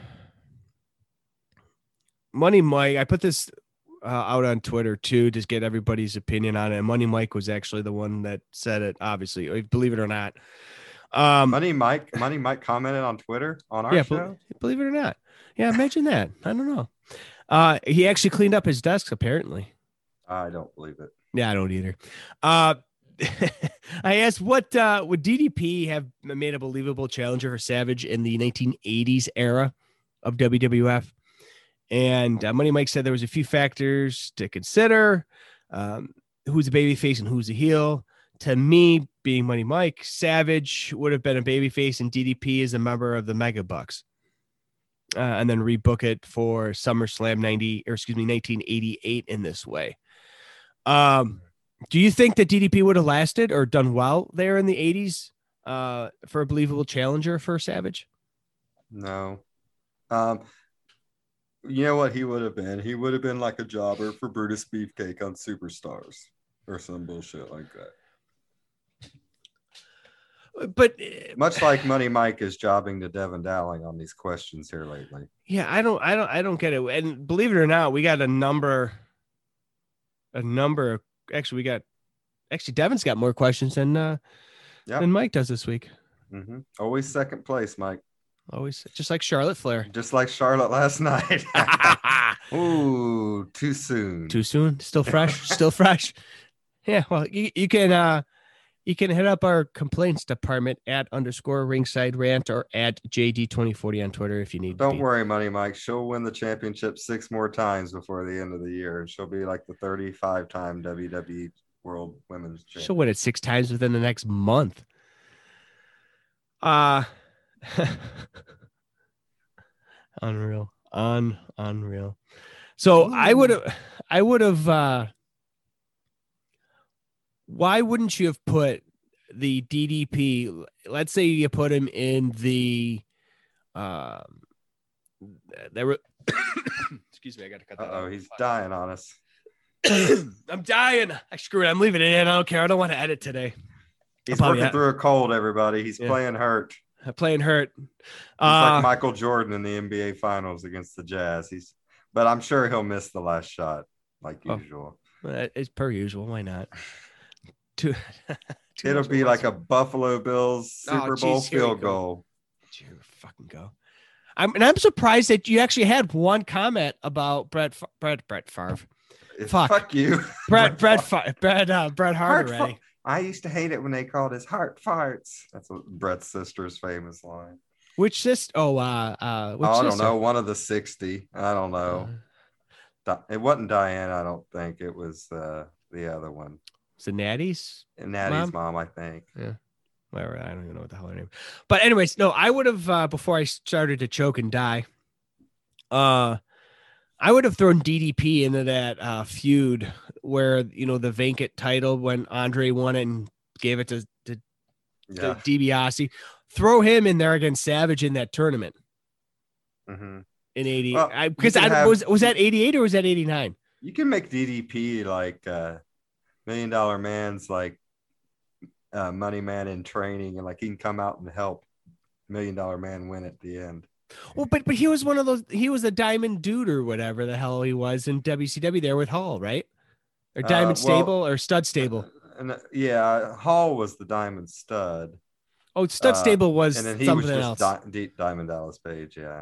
Money Mike, I put this uh, out on Twitter too, to get everybody's opinion on it. And Money Mike was actually the one that said it, obviously, believe it or not. Um, Money Mike, Money Mike commented on Twitter on our yeah, show. Believe it or not. Yeah, imagine that. I don't know. Uh, he actually cleaned up his desk, apparently. I don't believe it. Yeah, I don't either. Uh, I asked, what uh, would D D P have made a believable challenger for Savage in the nineteen eighties era of W W F? And uh, Money Mike said there was a few factors to consider. Um, who's a babyface and who's a heel? To me, being Money Mike, Savage would have been a babyface and D D P is a member of the Mega Bucks. Uh, and then rebook it for SummerSlam ninety, or excuse me, nineteen eighty-eight in this way. Um, do you think that D D P would have lasted or done well there in the eighties uh, for a believable challenger for Savage? No. Um, you know what he would have been? He would have been like a jobber for Brutus Beefcake on Superstars or some bullshit like that. But much like Money Mike is jobbing to Devin Dowling on these questions here lately. Yeah, I don't, I don't, I don't get it. And believe it or not, we got a number, a number. Of, actually, we got, actually, Devin's got more questions than uh, yep. than Mike does this week. Mm-hmm. Always second place, Mike. Always, just like Charlotte Flair. Just like Charlotte last night. Ooh, too soon. Too soon. Still fresh. Still fresh. Yeah. Well, you, you can. uh You can hit up our complaints department at underscore ringside rant or at J D twenty forty on Twitter if you need. Don't worry, Money Mike. She'll win the championship six more times before the end of the year. She'll be like the thirty-five time W W E World Women's Champion. She'll win it six times within the next month. Uh unreal. Un unreal. So Ooh. I would have I would have uh why wouldn't you have put the D D P? Let's say you put him in the, um, there were, excuse me, I got to cut that. Oh, he's dying on us. I'm dying. I screw it. I'm leaving it in. I don't care. I don't want to edit today. He's working at, through a cold, everybody. He's yeah. playing hurt. Playing hurt. He's uh, like Michael Jordan in the N B A Finals against the Jazz. He's, but I'm sure he'll miss the last shot like oh, usual. It's per usual. Why not? Two, two It'll be like a Buffalo Bills Super oh, Bowl geez, field goal. Here fucking go. I'm and I'm surprised that you actually had one comment about Brett Brett Brett Favre. Fuck, fuck you, Brett Brett Brett uh, Bret Hart already. I used to hate it when they called his heart farts. That's what Bret's sister's famous line. Which sister? Oh, uh, uh, which oh, I don't sister? know. One of the sixty. I don't know. Uh, it wasn't Diane, I don't think. It was uh, the other one. Was it Natty's? Natty's mom? mom, I think. Yeah. Whatever. I don't even know what the hell her name. But anyways, no, I would have uh, before I started to choke and die. Uh, I would have thrown D D P into that uh, feud where, you know, the vacant title when Andre won it and gave it to, to, Yeah. to DiBiase. Throw him in there against Savage in that tournament Mm-hmm. in eighty. Well, I you because can I have- was was that eighty-eight or was that eighty-nine? You can make D D P like uh, Million Dollar Man's like uh, Money Man in training, and like he can come out and help Million Dollar Man win at the end. Well, but but he was one of those. He was a Diamond Dude or whatever the hell he was in W C W there with Hall, right? Or Uh, Diamond well- Stable or Stud Stable. And uh, yeah, Hall was the Diamond Stud. Oh, Stud uh, Stable was and then he something was else. just Di- Di- Diamond Dallas Page. Yeah,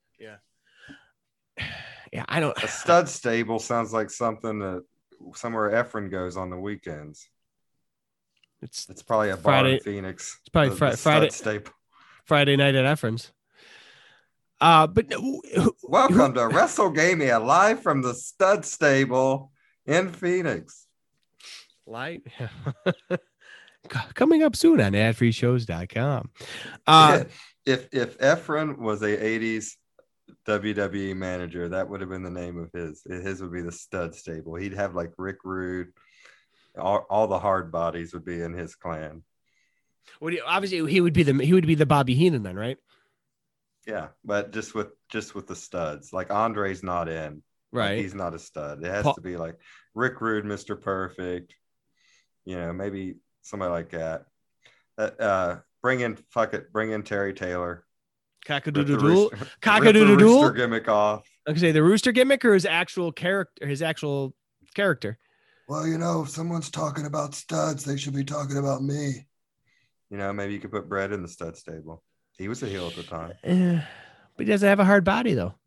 yeah, I don't. a Stud Stable sounds like something that somewhere Efren goes on the weekends. It's It's probably a bar Friday- in Phoenix. it's probably the- Fri- the Stud Friday- Stable. Friday night at Efren's. Uh, but who- who- Welcome to WrestleGamia, live from the Stud Stable in Phoenix. Light coming up soon on ad free shows dot com. Uh, if if Efren was a eighties W W E manager, that would have been the name of his. His would be the Stud Stable. He'd have like Rick Rude. All, all the hard bodies would be in his clan. what do you, obviously he would be the he would be the Bobby Heenan then, right? Yeah, but just with just with the studs. Like Andre's not in. Like, Right. he's not a stud. It has Paul- to be like Rick Rude, Mister Perfect. You know, maybe somebody like that. Uh, uh bring in fuck it, bring in Terry Taylor. Rip the Cock-a-doodle-doo. rooster- rip the Cock-a-doodle-doo. rooster gimmick off. Like I say, the rooster gimmick or his actual character, his actual character. Well, you know, if someone's talking about studs, they should be talking about me. You know, maybe you could put Brett in the Stud Stable. He was a heel at the time. Eh, but he doesn't have a hard body though.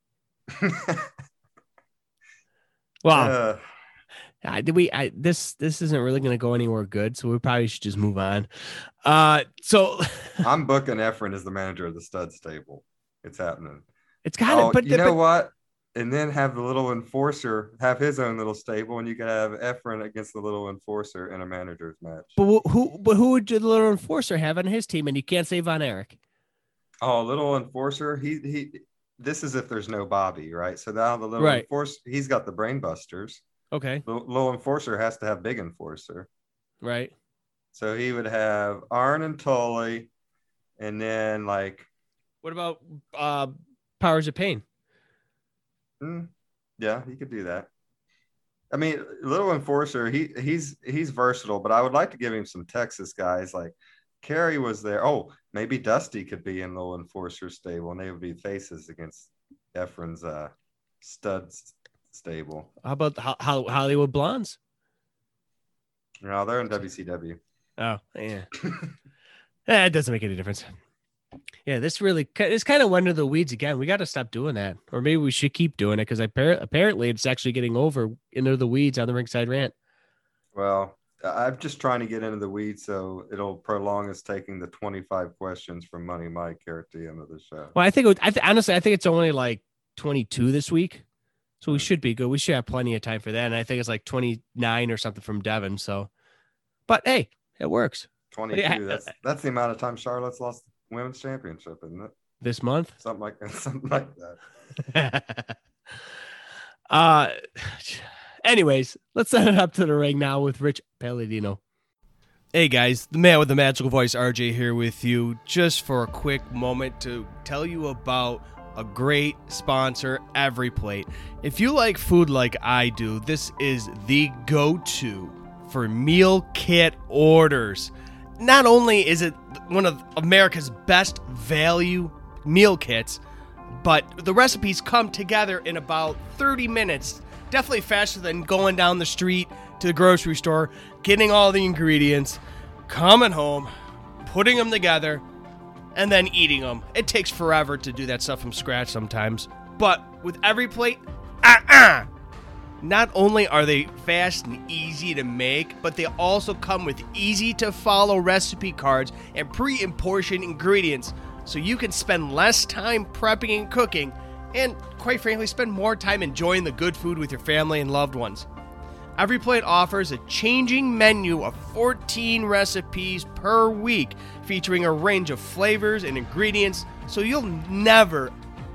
Wow. Uh, I, did we? I this this isn't really going to go anywhere good, so we probably should just move on. Uh, so I'm booking Efren as the manager of the Stud Stable. It's happening. it's got Oh, it, but you know but, what? And then have the little enforcer have his own little stable, and you can have Efren against the little enforcer in a manager's match. but who- who but who would the little enforcer have on his team? And you can't say Von Erich. Oh, little enforcer. He he. This is if there's no Bobby, right? So now the little Right. enforcer, he's got the brain busters. Okay, The little enforcer has to have big enforcer. right. So he would have Arn and Tully, and then like, What about uh, Powers of Pain? mm, yeah, he could do that. I mean, little enforcer, he he's he's versatile, but I would like to give him some Texas guys. Like Kerry was there. Oh, maybe Dusty could be in little enforcer stable, and they would be faces against Efren's uh, studs stable. How about Ho- Ho- Hollywood Blondes? No, they're in W C W. Oh, yeah. Eh, it doesn't make any difference. Yeah, this really, this kind of went into the weeds again. We got to stop doing that. Or maybe we should keep doing it because apparently it's actually getting over into the weeds on the Ringside Rant. Well, I'm just trying to get into the weeds so it'll prolong us taking the twenty-five questions from Money Mike here at the end of the show. Well, I think, it would, I th- honestly, I think it's only like twenty-two this week. So we should be good. We should have plenty of time for that. And I think it's like twenty-nine or something from Devin. So, but hey, it works. twenty-two. Yeah. That's that's the amount of time Charlotte's lost the women's championship, isn't it? This month. Something like something like that. uh, anyways, let's set it up to the ring now with Rich Palladino. Hey guys, the man with the magical voice, R J, here with you just for a quick moment to tell you about a great sponsor, EveryPlate. If you like food like I do, this is the go-to for meal kit orders. Not only is it one of America's best value meal kits, but the recipes come together in about thirty minutes. Definitely faster than going down the street to the grocery store, getting all the ingredients, coming home, putting them together, and then eating them. It takes forever to do that stuff from scratch sometimes. But with EveryPlate, uh-uh. Not only are they fast and easy to make, but they also come with easy to follow recipe cards and pre and portioned ingredients, so you can spend less time prepping and cooking, and quite frankly, spend more time enjoying the good food with your family and loved ones. Every Plate offers a changing menu of fourteen recipes per week, featuring a range of flavors and ingredients, so you'll never,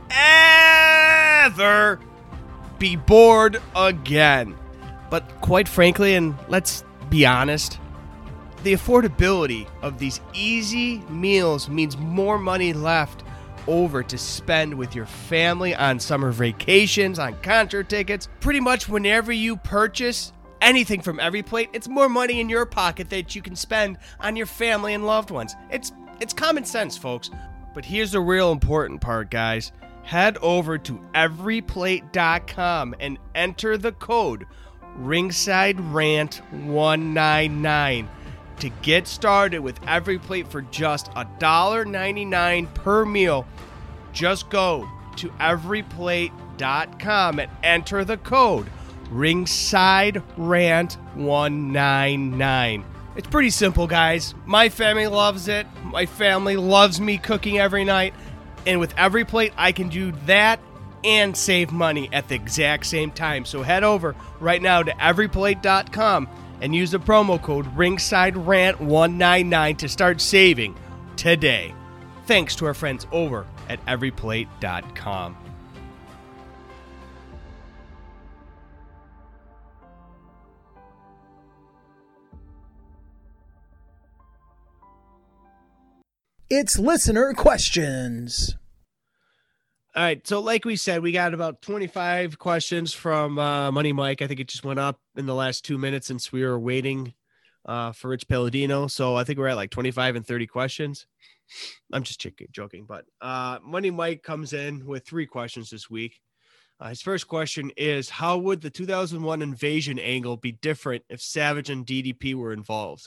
ever be bored again. But quite frankly, and let's be honest, the affordability of these easy meals means more money left over to spend with your family on summer vacations, on concert tickets. Pretty much whenever you purchase anything from Every Plate, it's more money in your pocket that you can spend on your family and loved ones. It's it's common sense, folks. But here's the real important part, guys. Head over to every plate dot com and enter the code Ringside Rant one ninety-nine to get started with Every Plate for just one dollar ninety-nine per meal. Just go to every plate dot com and enter the code Ringside Rant one ninety-nine. It's pretty simple, guys. My family loves it. My family loves me cooking every night. And with Every Plate, I can do that and save money at the exact same time. So head over right now to every plate dot com and use the promo code Ringside Rant one ninety-nine to start saving today. Thanks to our friends over at every plate dot com. It's listener questions. All right, so like we said, we got about twenty-five questions from uh, Money Mike. I think it just went up in the last two minutes since we were waiting uh, for Rich Palladino. So I think we're at like twenty-five and thirty questions. I'm just joking, but uh, Money Mike comes in with three questions this week. Uh, his first question is, how would the two thousand one invasion angle be different if Savage and D D P were involved?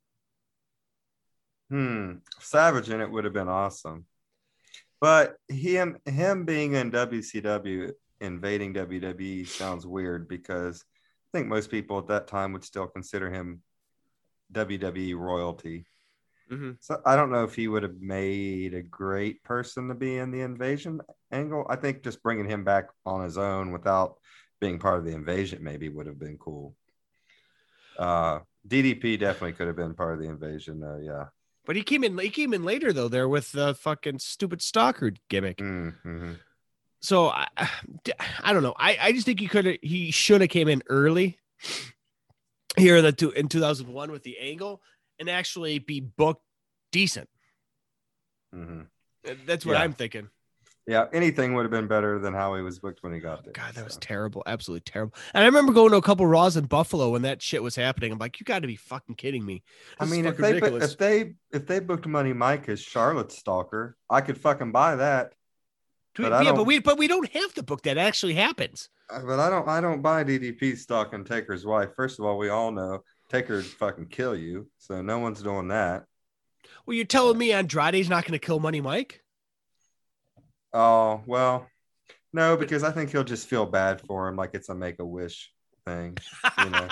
Hmm. Savage in it would have been awesome. But him him being in W C W, invading W W E sounds weird because I think most people at that time would still consider him W W E royalty. Mm-hmm. So I don't know if he would have made a great person to be in the invasion angle. I think just bringing him back on his own without being part of the invasion maybe would have been cool. Uh, D D P definitely could have been part of the invasion, though. Yeah. But he came in. He came in later though. There with the fucking stupid stalker gimmick. Mm-hmm. So I, I don't know. I, I just think he could. He should have came in early here in the two in two thousand one with the angle and actually be booked decent. Mm-hmm. That's what yeah. I'm thinking. Yeah, anything would have been better than how he was booked when he got there. God, that so. was terrible. Absolutely terrible. And I remember going to a couple Raws in Buffalo when that shit was happening. I'm like, you got to be fucking kidding me. This I mean, if they ridiculous. if they if they booked Money Mike as Charlotte's stalker, I could fucking buy that. But yeah, but we but we don't have to book that. It actually happens. But I don't I don't buy D D P stalking Taker's wife. First of all, we all know Taker'd fucking kill you, so no one's doing that. Well, you're telling me Andrade's not going to kill Money Mike? Oh, well, no, because I think he'll just feel bad for him, like it's a Make-A-Wish thing, you know.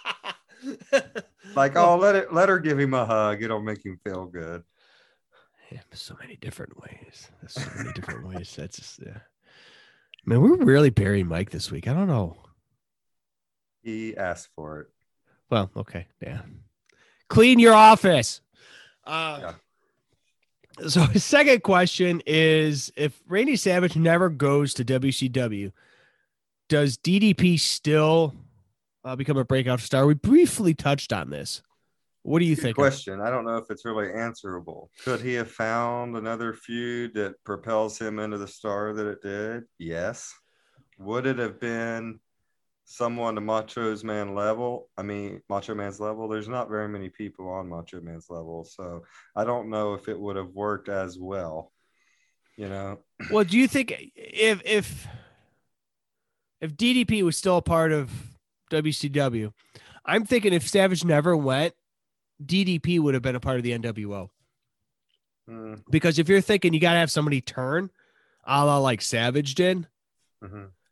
Like, oh, let it let her give him a hug. It'll make him feel good. Yeah, so many different ways. There's so many different ways. That's just, yeah. Man, we're really burying Mike this week. I don't know. He asked for it. Well, okay, yeah. Clean your office. Uh, yeah. So his second question is, if Randy Savage never goes to W C W, does D D P still uh, become a breakout star? We briefly touched on this. What do you Good think? Question. I don't know if it's really answerable. Could he have found another feud that propels him into the star that it did? Yes. Would it have been someone to Macho's Man level? I mean, Macho Man's level. There's not very many people on Macho Man's level, so I don't know if it would have worked as well. You know. Well, do you think if if if D D P was still a part of W C W, I'm thinking if Savage never went, D D P would have been a part of the N W O. Mm. Because if you're thinking you got to have somebody turn, a la like Savage did, mm-hmm.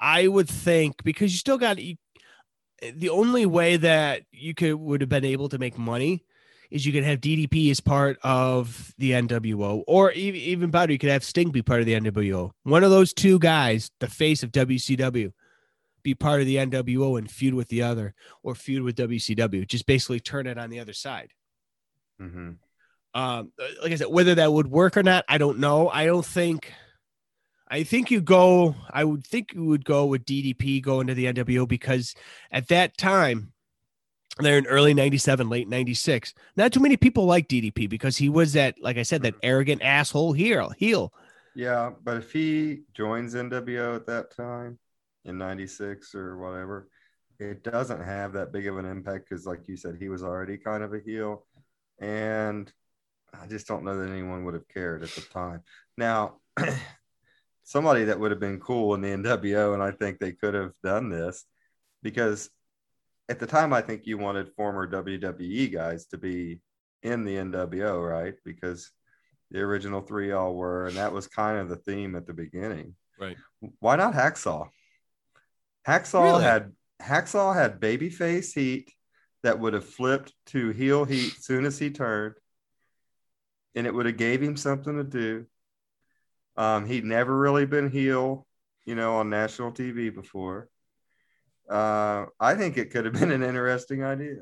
I would think because you still got you, the only way that you could would have been able to make money is you could have D D P as part of the N W O, or even, even better, you could have Sting be part of the N W O. One of those two guys, the face of W C W, be part of the N W O and feud with the other, or feud with W C W. Just basically turn it on the other side. Mm-hmm. Um, like I said, whether that would work or not, I don't know. I don't think. I think you go. I would think you would go with D D P going to the N W O because at that time. They're in early ninety-seven, late ninety-six. Not too many people like D D P because he was that, like I said, that arrogant asshole heel. heel. Yeah, but if he joins N W O at that time in ninety-six or whatever, it doesn't have that big of an impact because, like you said, he was already kind of a heel. And I just don't know that anyone would have cared at the time. Now, somebody that would have been cool in the N W O, and I think they could have done this because at the time, I think you wanted former W W E guys to be in the N W O, right? Because the original three all were, and that was kind of the theme at the beginning. Right. Why not Hacksaw? Hacksaw Really? had Hacksaw had babyface heat that would have flipped to heel heat as soon as he turned, and it would have gave him something to do. Um, he'd never really been heel, you know, on national T V before. Uh, I think it could have been an interesting idea.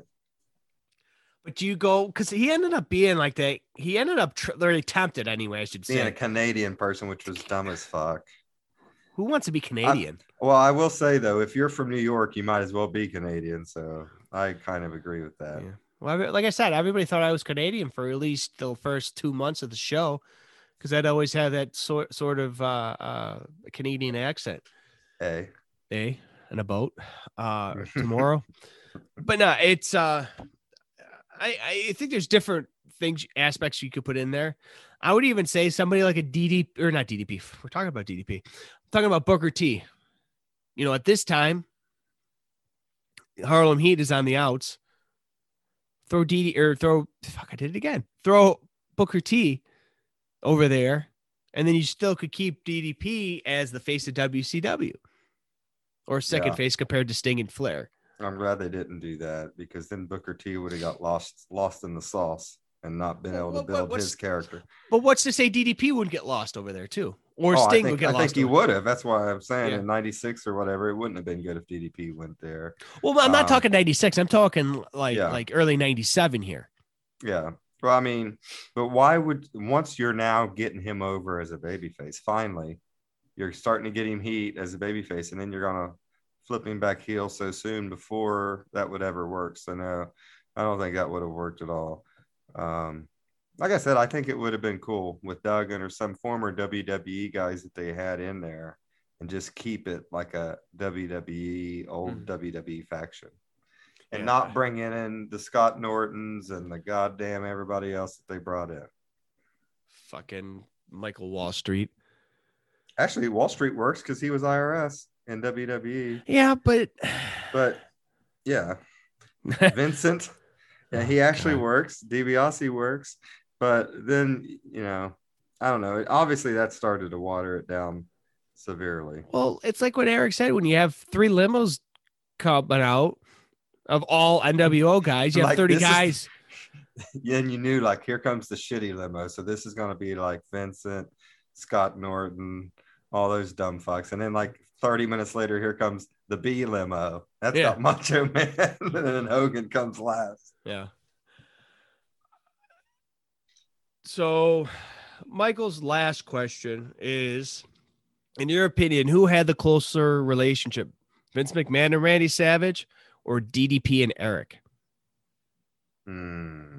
But do you go because he ended up being like that? He ended up tr- really tempted anyway. I should say Being a Canadian person, which was dumb as fuck. Who wants to be Canadian? I, well, I will say though, if you're from New York, you might as well be Canadian. So I kind of agree with that. Yeah. Well, like I said, everybody thought I was Canadian for at least the first two months of the show because I'd always have that sort sort of uh, uh, Canadian accent. Hey, hey. In a boat uh tomorrow. But no, it's uh I, I think there's different things, aspects you could put in there. I would even say somebody like a D D P or not D D P. We're talking about D D P. I'm talking about Booker T. You know, at this time, Harlem Heat is on the outs. Throw D D or throw fuck, I did it again. Throw Booker T over there, and then you still could keep D D P as the face of W C W. Or second yeah. face compared to Sting and Flair. I'm glad they didn't do that because then Booker T would have got lost lost in the sauce and not been able to build what, his character. But what's to say D D P wouldn't get lost over there too? Or oh, Sting I think, would get I lost. I think he over would have. That's why I'm saying yeah. in ninety-six or whatever, it wouldn't have been good if D D P went there. Well, I'm not um, talking ninety-six. I'm talking like yeah. like early ninety-seven here. Yeah. Well, I mean, but why would once you're now getting him over as a babyface, finally, you're starting to get him heat as a babyface, and then you're gonna flipping back heel so soon before that would ever work. So no, I don't think that would have worked at all. Um, like I said, I think it would have been cool with Duggan or some former W W E guys that they had in there and just keep it like a W W E, old mm-hmm. W W E faction and yeah. not bring in the Scott Nortons and the goddamn everybody else that they brought in. Fucking Michael Wall Street. Actually, Wall Street works because he was I R S. In W W E. Yeah, but but yeah. Vincent. Yeah, he actually works. DiBiase works. But then, you know, I don't know. Obviously that started to water it down severely. Well, it's like what Eric said, when you have three limos coming out of all N W O guys, you have like, thirty guys. Is, yeah, and you knew like here comes the shitty limo. So this is gonna be like Vincent, Scott Norton, all those dumb fucks. And then like thirty minutes later, here comes the B limo. That's yeah. got Macho Man. And then Hogan comes last. Yeah. So Michael's last question is, in your opinion, who had the closer relationship? Vince McMahon and Randy Savage or D D P and Eric? Hmm.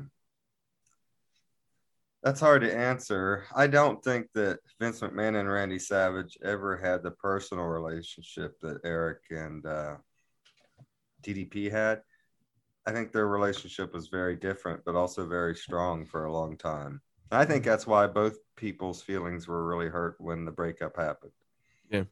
That's hard to answer. I don't think that Vince McMahon and Randy Savage ever had the personal relationship that Eric and uh, D D P had. I think their relationship was very different, but also very strong for a long time. And I think that's why both people's feelings were really hurt when the breakup happened. Yeah.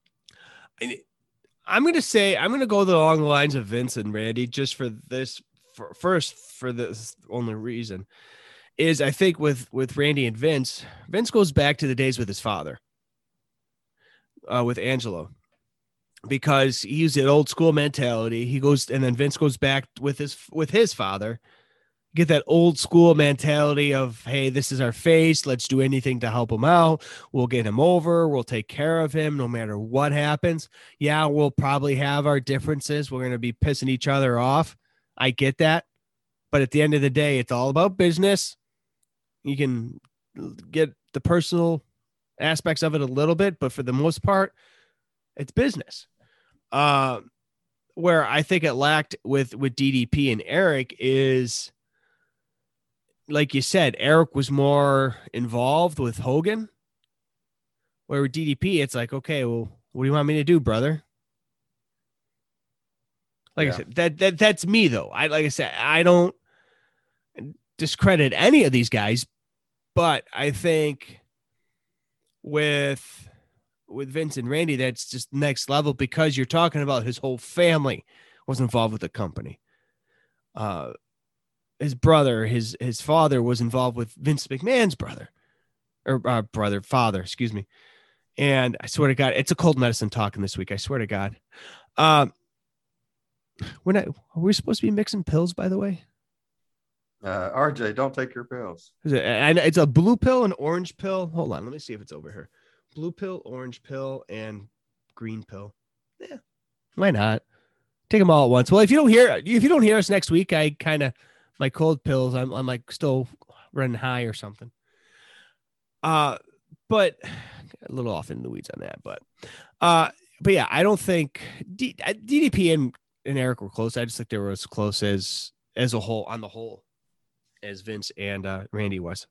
I'm going to say, I'm going to go along the lines of Vince and Randy just for this, for, first, for this only reason. Is I think with, with Randy and Vince, Vince goes back to the days with his father, uh, with Angelo. because he used that old school mentality. He goes, and then Vince goes back with his with his father. Get that old school mentality of, hey, this is our face. Let's do anything to help him out. We'll get him over. We'll take care of him no matter what happens. Yeah, we'll probably have our differences. We're going to be pissing each other off. I get that. But at the end of the day, it's all about business. You can get the personal aspects of it a little bit, but for the most part, it's business. Uh, where I think it lacked with, with D D P and Eric is, like you said, Eric was more involved with Hogan, where with D D P, it's like, okay, well, what do you want me to do, brother? Like yeah. I said, that, that that's me though. I, like I said, I don't discredit any of these guys, but I think with, with Vince and Randy, that's just next level because you're talking about his whole family was involved with the company. Uh, his brother, his, his father was involved with Vince McMahon's brother or uh, brother, father, excuse me. And I swear to God, it's a cold medicine talking this week. I swear to God. Um, when I, are we supposed to be mixing pills, by the way? Uh, R J, don't take your pills. Is it, and it's a blue pill, an orange pill. Hold on. Let me see if it's over here. Blue pill, orange pill, and green pill. Yeah. Why not? Take them all at once. Well, if you don't hear, if you don't hear us next week, I kind of, my cold pills, I'm, I'm like still running high or something. Uh, but a little off in the weeds on that, but, uh, but yeah, I don't think D, D D P and, and Eric were close. I just think they were as close as, as a whole on the whole as Vince and uh, Randy was.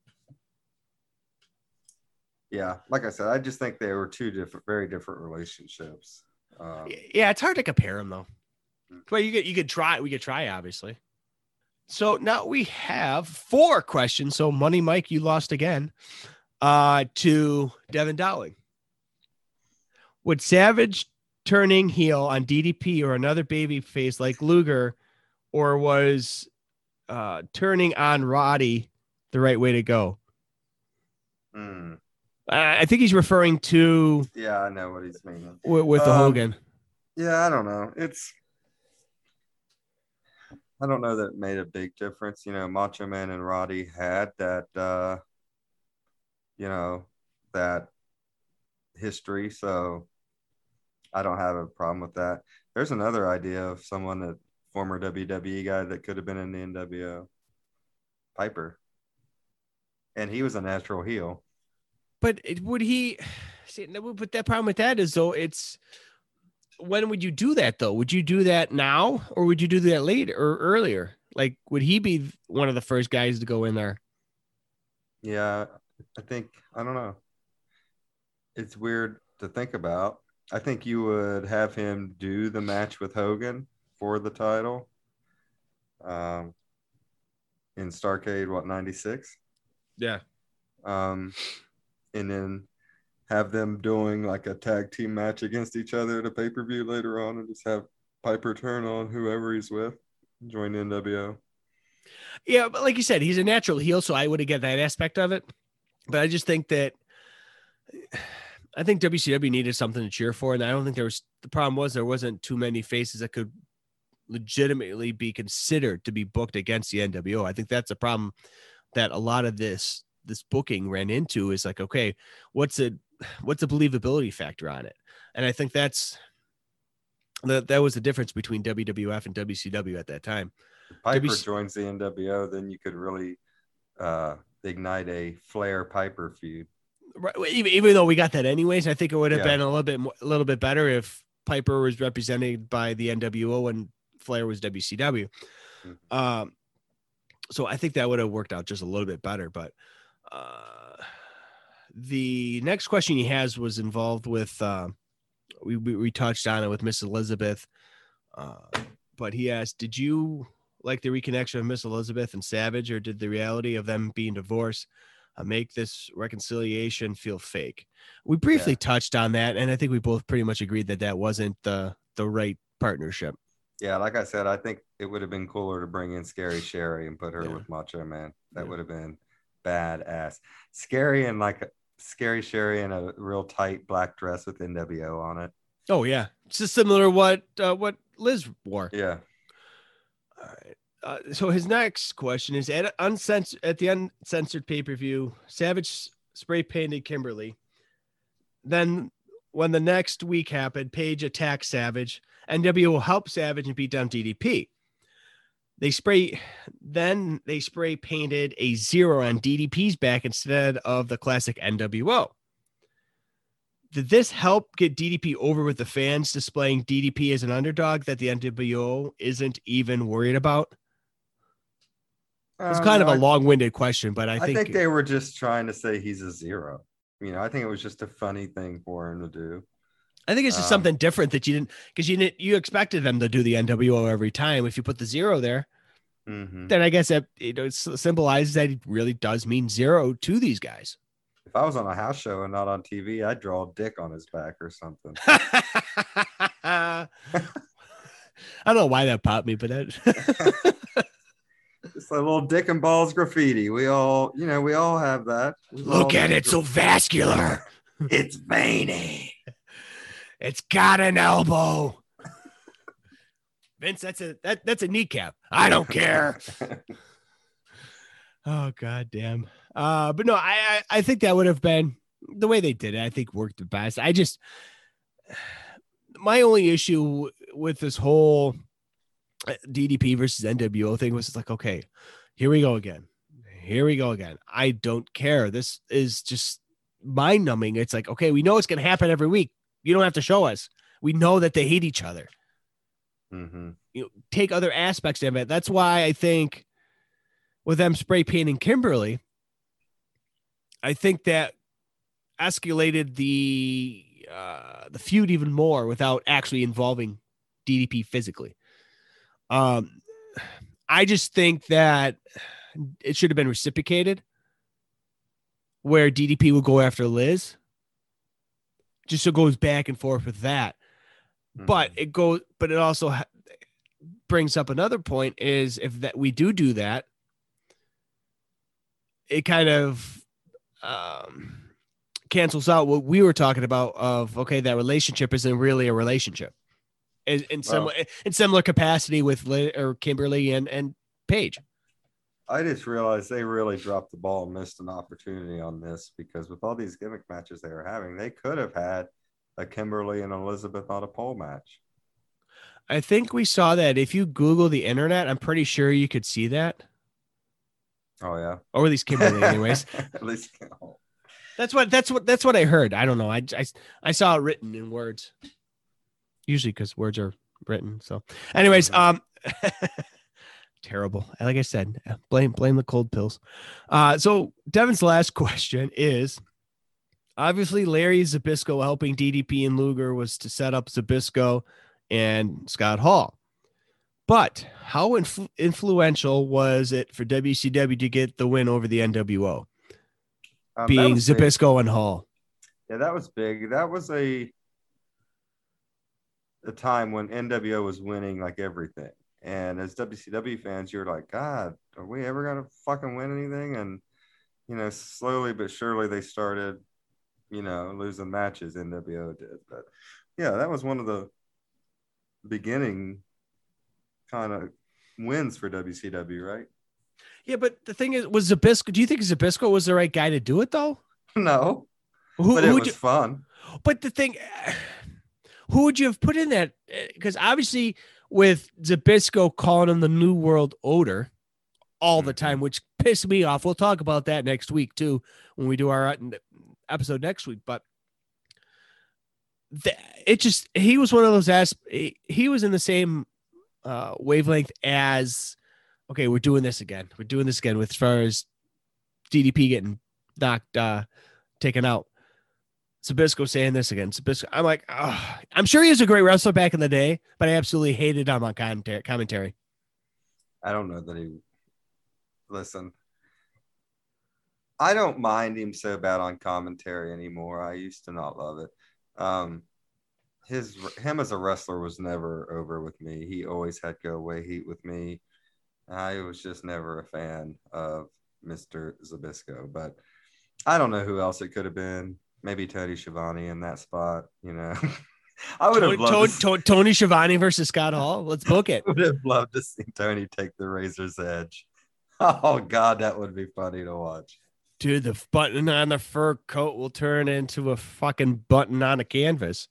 Yeah. Like I said, I just think they were two different, very different relationships. Um, yeah. It's hard to compare them though. Well, you could, you could try, we could try, obviously. So now we have four questions. So Money Mike, you lost again, uh, to Devin Dowling. Would Savage turning heel on D D P or another baby face like Luger, or was uh, turning on Roddy the right way to go? Hmm. Uh, I think he's referring to. Yeah, I know what he's meaning. With, with the um, Hogan. Yeah, I don't know. It's. I don't know that it made a big difference. You know, Macho Man and Roddy had that, uh, you know, that history. So I don't have a problem with that. There's another idea of someone that former W W E guy that could have been in the N W O. Piper. And he was a natural heel. But it, would he see? But that problem with that is though, it's. When would you do that though? Would you do that now or would you do that later or earlier? Like, would he be one of the first guys to go in there? Yeah, I think, I don't know. It's weird to think about. I think you would have him do the match with Hogan for the title. Um, in Starrcade, what, ninety-six? Yeah. Um, and then have them doing like a tag team match against each other at a pay-per-view later on and just have Piper turn on whoever he's with, join the N W O. Yeah, but like you said, he's a natural heel, so I would have get that aspect of it. But I just think that I think W C W needed something to cheer for, and I don't think there was the problem was there wasn't too many faces that could legitimately be considered to be booked against the N W O. I think that's a problem that a lot of this this booking ran into is like, okay, what's a what's a believability factor on it? And I think that's that that was the difference between W W F and W C W at that time. If Piper W C- joins the N W O, then you could really uh, ignite a Flair Piper feud. Right, even, even though we got that anyways, I think it would have Yeah. been a little bit more, a little bit better if Piper was represented by the N W O and Flair was W C W. Mm-hmm. Um, so I think that would have worked out just a little bit better. But uh, the next question he has was involved with uh, we, we we touched on it with Miss Elizabeth, uh, but he asked, "Did you like the reconnection of Miss Elizabeth and Savage, or did the reality of them being divorced uh, make this reconciliation feel fake?" We briefly Yeah. touched on that, and I think we both pretty much agreed that that wasn't the the right partnership. Yeah, like I said, I think it would have been cooler to bring in Scary Sherry and put her Yeah. with Macho Man. That Yeah. would have been badass. Scary and like Scary Sherry in a real tight black dress with N W O on it. Oh yeah, It's just similar to what uh, what Liz wore. Yeah. All right. Uh, so his next question is at uncensored at the uncensored pay-per-view, Savage spray painted Kimberly. Then when the next week happened, Paige attacked Savage. N W O helped Savage and beat down D D P. They spray then they spray painted a zero on D D P's back instead of the classic N W O. Did this help get D D P over with the fans, displaying D D P as an underdog that the N W O isn't even worried about? It's kind Um, of a I- long-winded question, but I I think, think they were just trying to say he's a zero. You know, I think it was just a funny thing for him to do. I think it's just um, something different that you didn't because you didn't you expected them to do the N W O every time. If you put the zero there, Mhm. then I guess that it symbolizes that it really does mean zero to these guys. If I was on a house show and not on T V, I'd draw a dick on his back or something. I don't know why that popped me, but that Just a little dick and balls graffiti. We all, you know, we all have that. We've all- look at it, so vascular. It's veiny. It's got an elbow. Vince, that's a that that's a kneecap. I don't care. Oh god damn. Uh, but no, I, I I think that would have been the way they did it. I think worked the best. I just my only issue with this whole D D P versus N W O thing was it's like, okay, here we go again. Here we go again. I don't care. This is just mind numbing. It's like, okay, we know it's going to happen every week. You don't have to show us. We know that they hate each other. Mm-hmm. You know, take other aspects of it. That's why I think with them spray painting Kimberly, I think that escalated the uh, the feud even more without actually involving D D P physically. Um, I just think that it should have been reciprocated, where D D P would go after Liz. Just so it goes back and forth with that. Mm-hmm. But it goes, but it also ha- brings up another point is if that we do do that, it kind of um, cancels out what we were talking about of, okay, that relationship isn't really a relationship in, in some Well, in similar capacity with Liz, or Kimberly and, and Paige. I just realized they really dropped the ball and missed an opportunity on this because with all these gimmick matches they were having, they could have had a Kimberly and Elizabeth on a pole match. I think we saw that. If you Google the internet, I'm pretty sure you could see that. Oh yeah, or at least Kimberly, anyways. At least oh. That's what that's what that's what I heard. I don't know. I I, I saw it written in words. Usually, because words are written. So, anyways, um. Terrible. Like I said, blame blame the cold pills. Uh, so Devin's last question is, obviously Larry Zbyszko helping D D P and Luger was to set up Zbyszko and Scott Hall. But how influ- influential was it for W C W to get the win over the N W O? Um, being that was Zbyszko big. and Hall. Yeah, that was big. That was a a time when N W O was winning like everything. And as W C W fans, you're like, God, are we ever going to fucking win anything? And, you know, slowly but surely they started, you know, losing matches. N W O did. But, yeah, that was one of the beginning kind of wins for W C W, right? Yeah, but the thing is, was Zbyszko, do you think Zbyszko was the right guy to do it, though? No. Who, but it who was you, fun. But the thing, who would you have put in that? Because obviously, with Zbyszko calling him the New World Order all mm-hmm. the time, which pissed me off. We'll talk about that next week, too, when we do our episode next week. But the, it just, he was one of those, as he was in the same uh, wavelength as, okay, we're doing this again. We're doing this again with as far as D D P getting knocked, uh, taken out. Zbyszko saying this again. Zbyszko, I'm like, oh, I'm sure he was a great wrestler back in the day, but I absolutely hated him on commentary. I don't know that he. Listen, I don't mind him so bad on commentary anymore. I used to not love it. Um, his him as a wrestler was never over with me. He always had go away heat with me. I was just never a fan of Mister Zbyszko, but I don't know who else it could have been. Maybe Tony Schiavone in that spot, you know. I would have Tony, loved Tony, to, Tony Schiavone versus Scott Hall. Let's book it. would have loved to see Tony take the razor's edge. Oh God, that would be funny to watch. Dude, the button on the fur coat will turn into a fucking button on a canvas.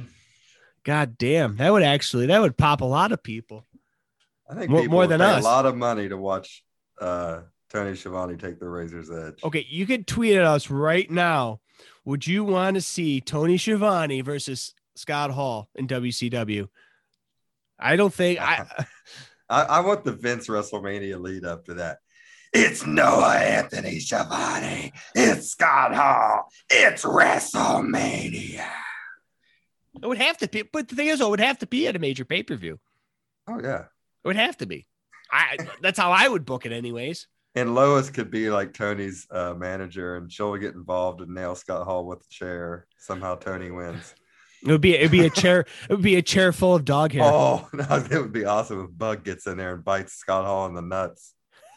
God damn, that would actually that would pop a lot of people. I think more, people more would than pay us. a lot of money to watch uh, Tony Schiavone take the razor's edge. Okay, you could tweet at us right now. Would you want to see Tony Schiavone versus Scott Hall in W C W? I don't think I. I, I want the Vince WrestleMania lead up to that. It's Noah Anthony Schiavone. It's Scott Hall. It's WrestleMania. It would have to be, but the thing is, it would have to be at a major pay per view. Oh yeah, it would have to be. I. That's how I would book it, anyways. And Lois could be like Tony's uh, manager, and she'll get involved and nail Scott Hall with the chair. Somehow Tony wins. It would be. It would be a chair. It would be a chair full of dog hair. Oh no, it would be awesome if Bug gets in there and bites Scott Hall in the nuts.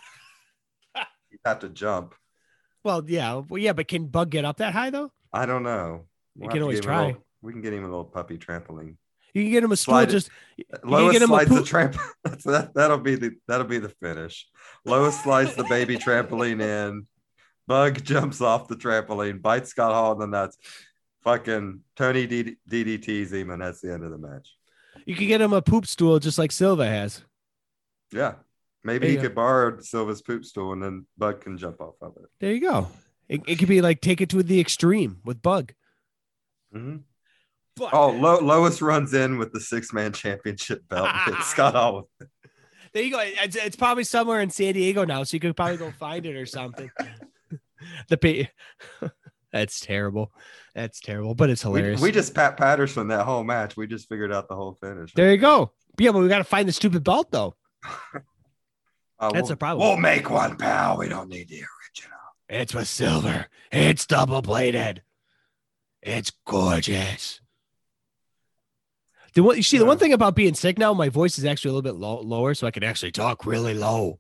You have to jump. Well, yeah, well, yeah, but can Bug get up that high though? I don't know. You We'll can have to always give him a try. little- we can get him a little puppy trampoline. You can get him a stool. Slide it- Just you can Lois get him a slides the poop- tramp. That's, that, that'll be the that'll be the finish. Lois slides the baby trampoline in. Bug jumps off the trampoline, bites Scott Hall in the nuts. Fucking Tony D- DDTs him, and that's the end of the match. You can get him a poop stool, just like Silva has. Yeah, maybe There he you go. could borrow Silva's poop stool, and then Bug can jump off of it. There you go. It, it could be like take it to the extreme with Bug. Mm-hmm. But, Oh, Lo- Lois runs in with the six man championship belt. And hits Scott Hall. with it. there you go. It's, it's probably somewhere in San Diego now, so you could probably go find it or something. the pay. That's terrible. That's terrible, but it's We, hilarious. we just Pat Patterson that whole match. We just figured out the whole finish. there you go. Yeah, but we got to find the stupid belt though. Uh, That's we'll, a problem. We'll make one, pal. We don't need the original. It's with silver. It's double bladed. It's gorgeous. The one you see, the one thing about being sick now, my voice is actually a little bit low, lower, so I can actually talk really low.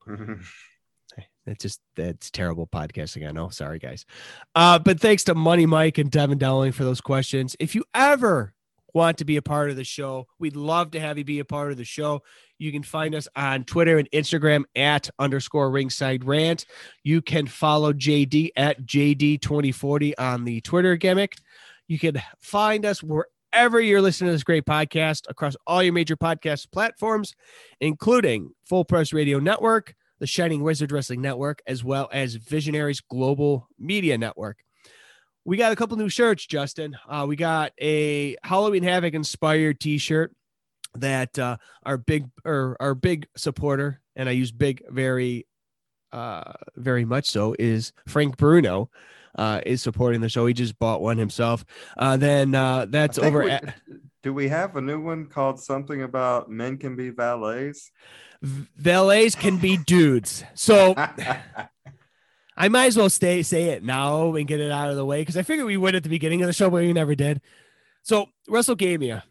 It's just that's terrible podcasting. I know. Sorry, guys. Uh, but thanks to Money Mike and Devin Dowling for those questions. If you ever want to be a part of the show, we'd love to have you be a part of the show. You can find us on Twitter and Instagram at underscore ringside rant. You can follow J D at J D twenty forty on the Twitter gimmick. You can find us wherever you're listening to this great podcast across all your major podcast platforms, including Full Press Radio Network, the Shining Wizard Wrestling Network, as well as Visionaries Global Media Network. We got a couple new shirts, Justin. Uh, we got a Halloween Havoc inspired t-shirt that uh, our big or our big supporter, and I use big very, uh, very much so, is Frank Bruno, uh, is supporting the show. He just bought one himself. Uh, then uh, that's I think over we- at Do we have a new one called something about men can be valets? Valets can be dudes. So I might as well stay say it now and get it out of the way because I figured we would at the beginning of the show, but we never did. So WrestleGamia.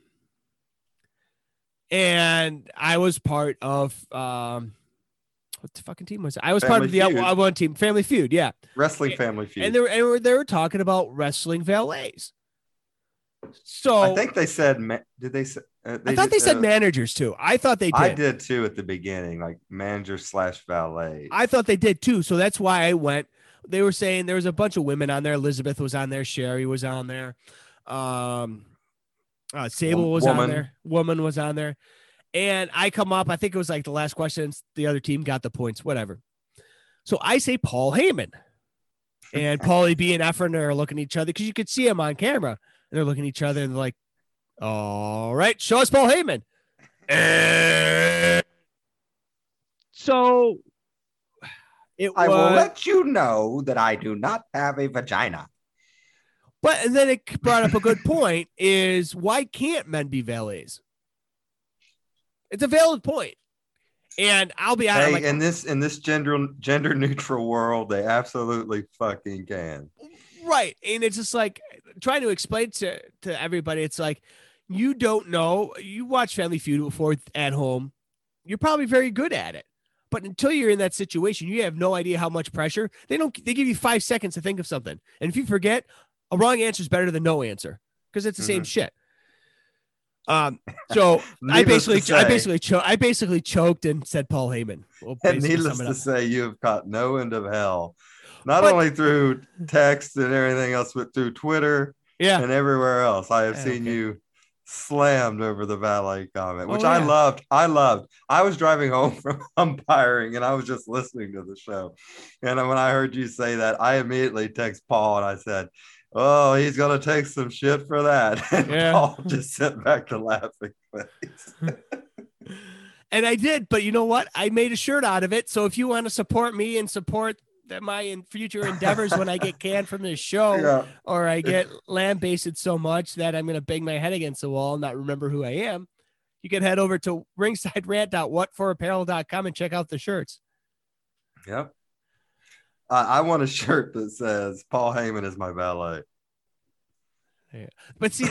And I was part of um what the fucking team was it? I was part Family of the Feud. uh, one team, Family Feud, yeah. Wrestling Family Feud. And they were, and they were they were talking about wrestling valets. So I think they said, ma- did they say? Uh, I thought did, they said uh, managers too. I thought they did. I did too at the beginning, like manager slash valet. I thought they did too. So that's why I went. They were saying there was a bunch of women on there. Elizabeth was on there. Sherry was on there. Um, uh, Sable was Woman. on there. Woman was on there. And I come up, I think it was like the last question. The other team got the points, whatever. So I say Paul Heyman. And Paulie B and Efren are looking at each other because you could see him on camera. And they're looking at each other and they're like, all right, show us Paul Heyman. And so it I was, will let you know that I do not have a vagina. but and then it brought up a good point is why can't men be valets? It's a valid point. And I'll be honest. Hey, like, in this in this gender gender neutral world, they absolutely fucking can. right. And it's just like trying to explain to, to everybody. It's like, you don't know, you watch Family Feud before at home. You're probably very good at it. But until you're in that situation, you have no idea how much pressure. They don't, they give you five seconds to think of something. And if you forget, a wrong answer is better than no answer because it's the same Mhm. shit. Um, so I Needless to basically, I say- basically, cho- I basically choked and said Paul Heyman. We'll And basically needless sum it to up. say, you've caught no end of hell, not But- only through text and everything else, but through Twitter Yeah. and everywhere else. I have I don't seen care. you slammed over the valet comment, which Oh, I yeah. loved. I loved. I was driving home from umpiring and I was just listening to the show. And when I heard you say that, I immediately text Paul and I said, "Oh, he's going to take some shit for that." And Yeah. Paul just sent back the laughing face. And I did, but you know what? I made a shirt out of it. So if you want to support me and support that my in future endeavors when I get canned from this show, Yeah. or I get lambasted so much that I'm going to bang my head against the wall and not remember who I am, you can head over to ringside rant dot what for apparel dot com and check out the shirts. Yep. I, I want a shirt that says Paul Heyman is my valet. But see,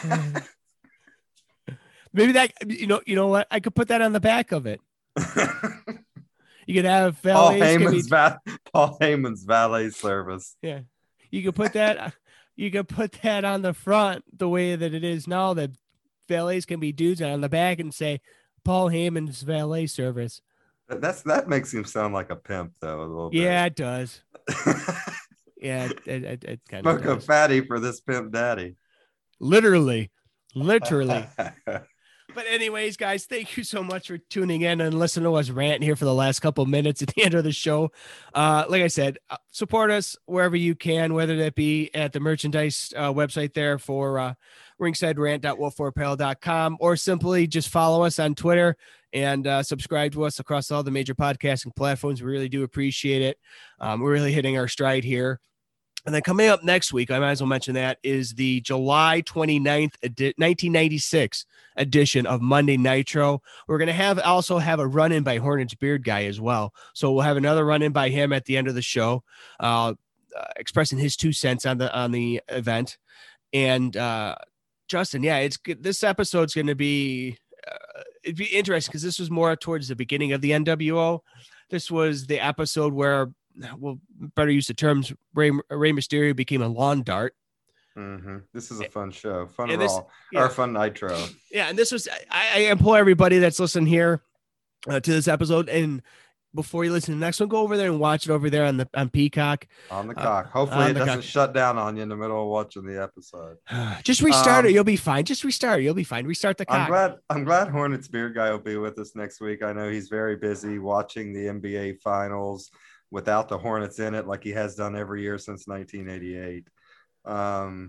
maybe that, you know, you know what? I could put that on the back of it. You could have Paul valets can be- Heyman's, va- Paul Heyman's valet service. yeah. You could put that, you could put that on the front the way that it is now, that valets can be dudes, and on the back and say Paul Heyman's valet service. That's that makes him sound like a pimp, though, a little Yeah, it does. Yeah, it, it, it kind of Smoke a does. fatty for this pimp daddy. Literally, literally. But anyways, guys, thank you so much for tuning in and listening to us rant here for the last couple minutes at the end of the show. Uh, like I said, uh, support us wherever you can, whether that be at the merchandise uh, website there for uh, ringside rant dot what for apparel dot com, or simply just follow us on Twitter and uh, subscribe to us across all the major podcasting platforms. We really do appreciate it. Um, we're really hitting our stride here. And then coming up next week, I might as well mention that, is the July twenty-ninth, edi- nineteen ninety-six edition of Monday Nitro. We're going to have also have a run-in by Hornets Beard Guy as well. So we'll have another run-in by him at the end of the show, uh, uh, expressing his two cents on the on the event. And uh, Justin, yeah, it's good. This episode's going to be uh, it'd be interesting because this was more towards the beginning of the N W O. This was the episode where, well, better use the terms, Rey, Rey Mysterio became a lawn dart. Mm-hmm. This is a fun show, fun And this- Raw, yeah. or fun Nitro. Yeah, and this was, I, I implore everybody that's listening here uh, to this episode, and before you listen to the next one, go over there and watch it over there on the on Peacock. On the Uh, cock. Hopefully on it the doesn't cock. shut down on you in the middle of watching the episode. Just restart Um, it. You'll be fine. Just restart it. You'll be fine. Restart the I'm cock. glad I'm glad Hornets Beard Guy will be with us next week. I know he's very busy watching the N B A finals without the Hornets in it, like he has done every year since nineteen eighty-eight. Um,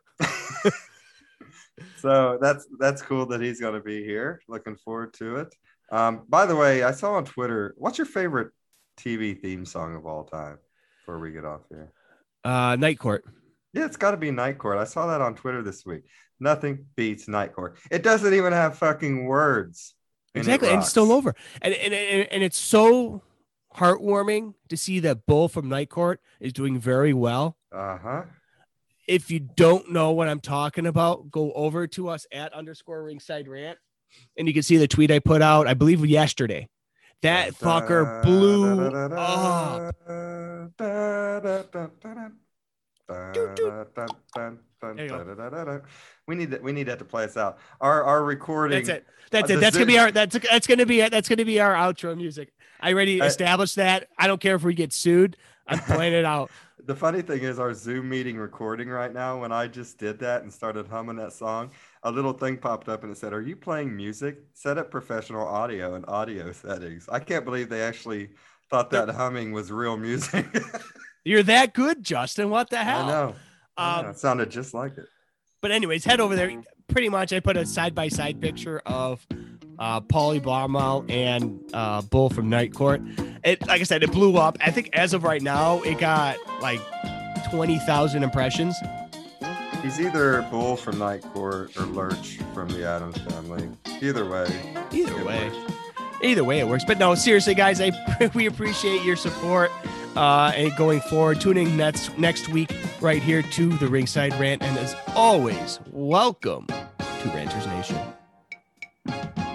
so that's that's cool that he's going to be here. Looking forward to it. Um, by the way, I saw on Twitter, what's your favorite T V theme song of all time? Before we get off here, Uh, Night Court. yeah, it's got to be Night Court. I saw that on Twitter this week. Nothing beats Night Court. It doesn't even have fucking words. and it Exactly, and it's still rocks. over. And, and and and it's so heartwarming to see that Bull from Night Court is doing very well. Uh-huh. If you don't know what I'm talking about, go over to us at underscore ringside rant, and you can see the tweet I put out, I believe yesterday. That fucker blew up. We need that. We need that to play us out. Our our recording. That's it. That's Uh, it. the That's gonna Zoom- be our. That's that's gonna be that's gonna be our outro music. I already I- established that. I don't care if we get sued. I'm playing it out. The funny thing is, our Zoom meeting recording right now, when I just did that and started humming that song, a little thing popped up and it said, "Are you playing music? Set up professional audio and audio settings." I can't believe they actually thought that humming was real music. You're that good, Justin. What the hell? I know. I know. Um, It sounded just like it. But anyways, head over there. Pretty much, I put a side by side picture of uh, Paulie Barmel and uh, Bull from Night Court. It, like I said, it blew up. I think as of right now, it got like twenty thousand impressions. He's either Bull from Night Court or Lurch from the Addams Family. Either way. Either it way, works. either way it works. But no, seriously, guys, I we appreciate your support uh, and going forward. Tuning next next week right here to the Ringside Rant, and as always, welcome to Ranters Nation.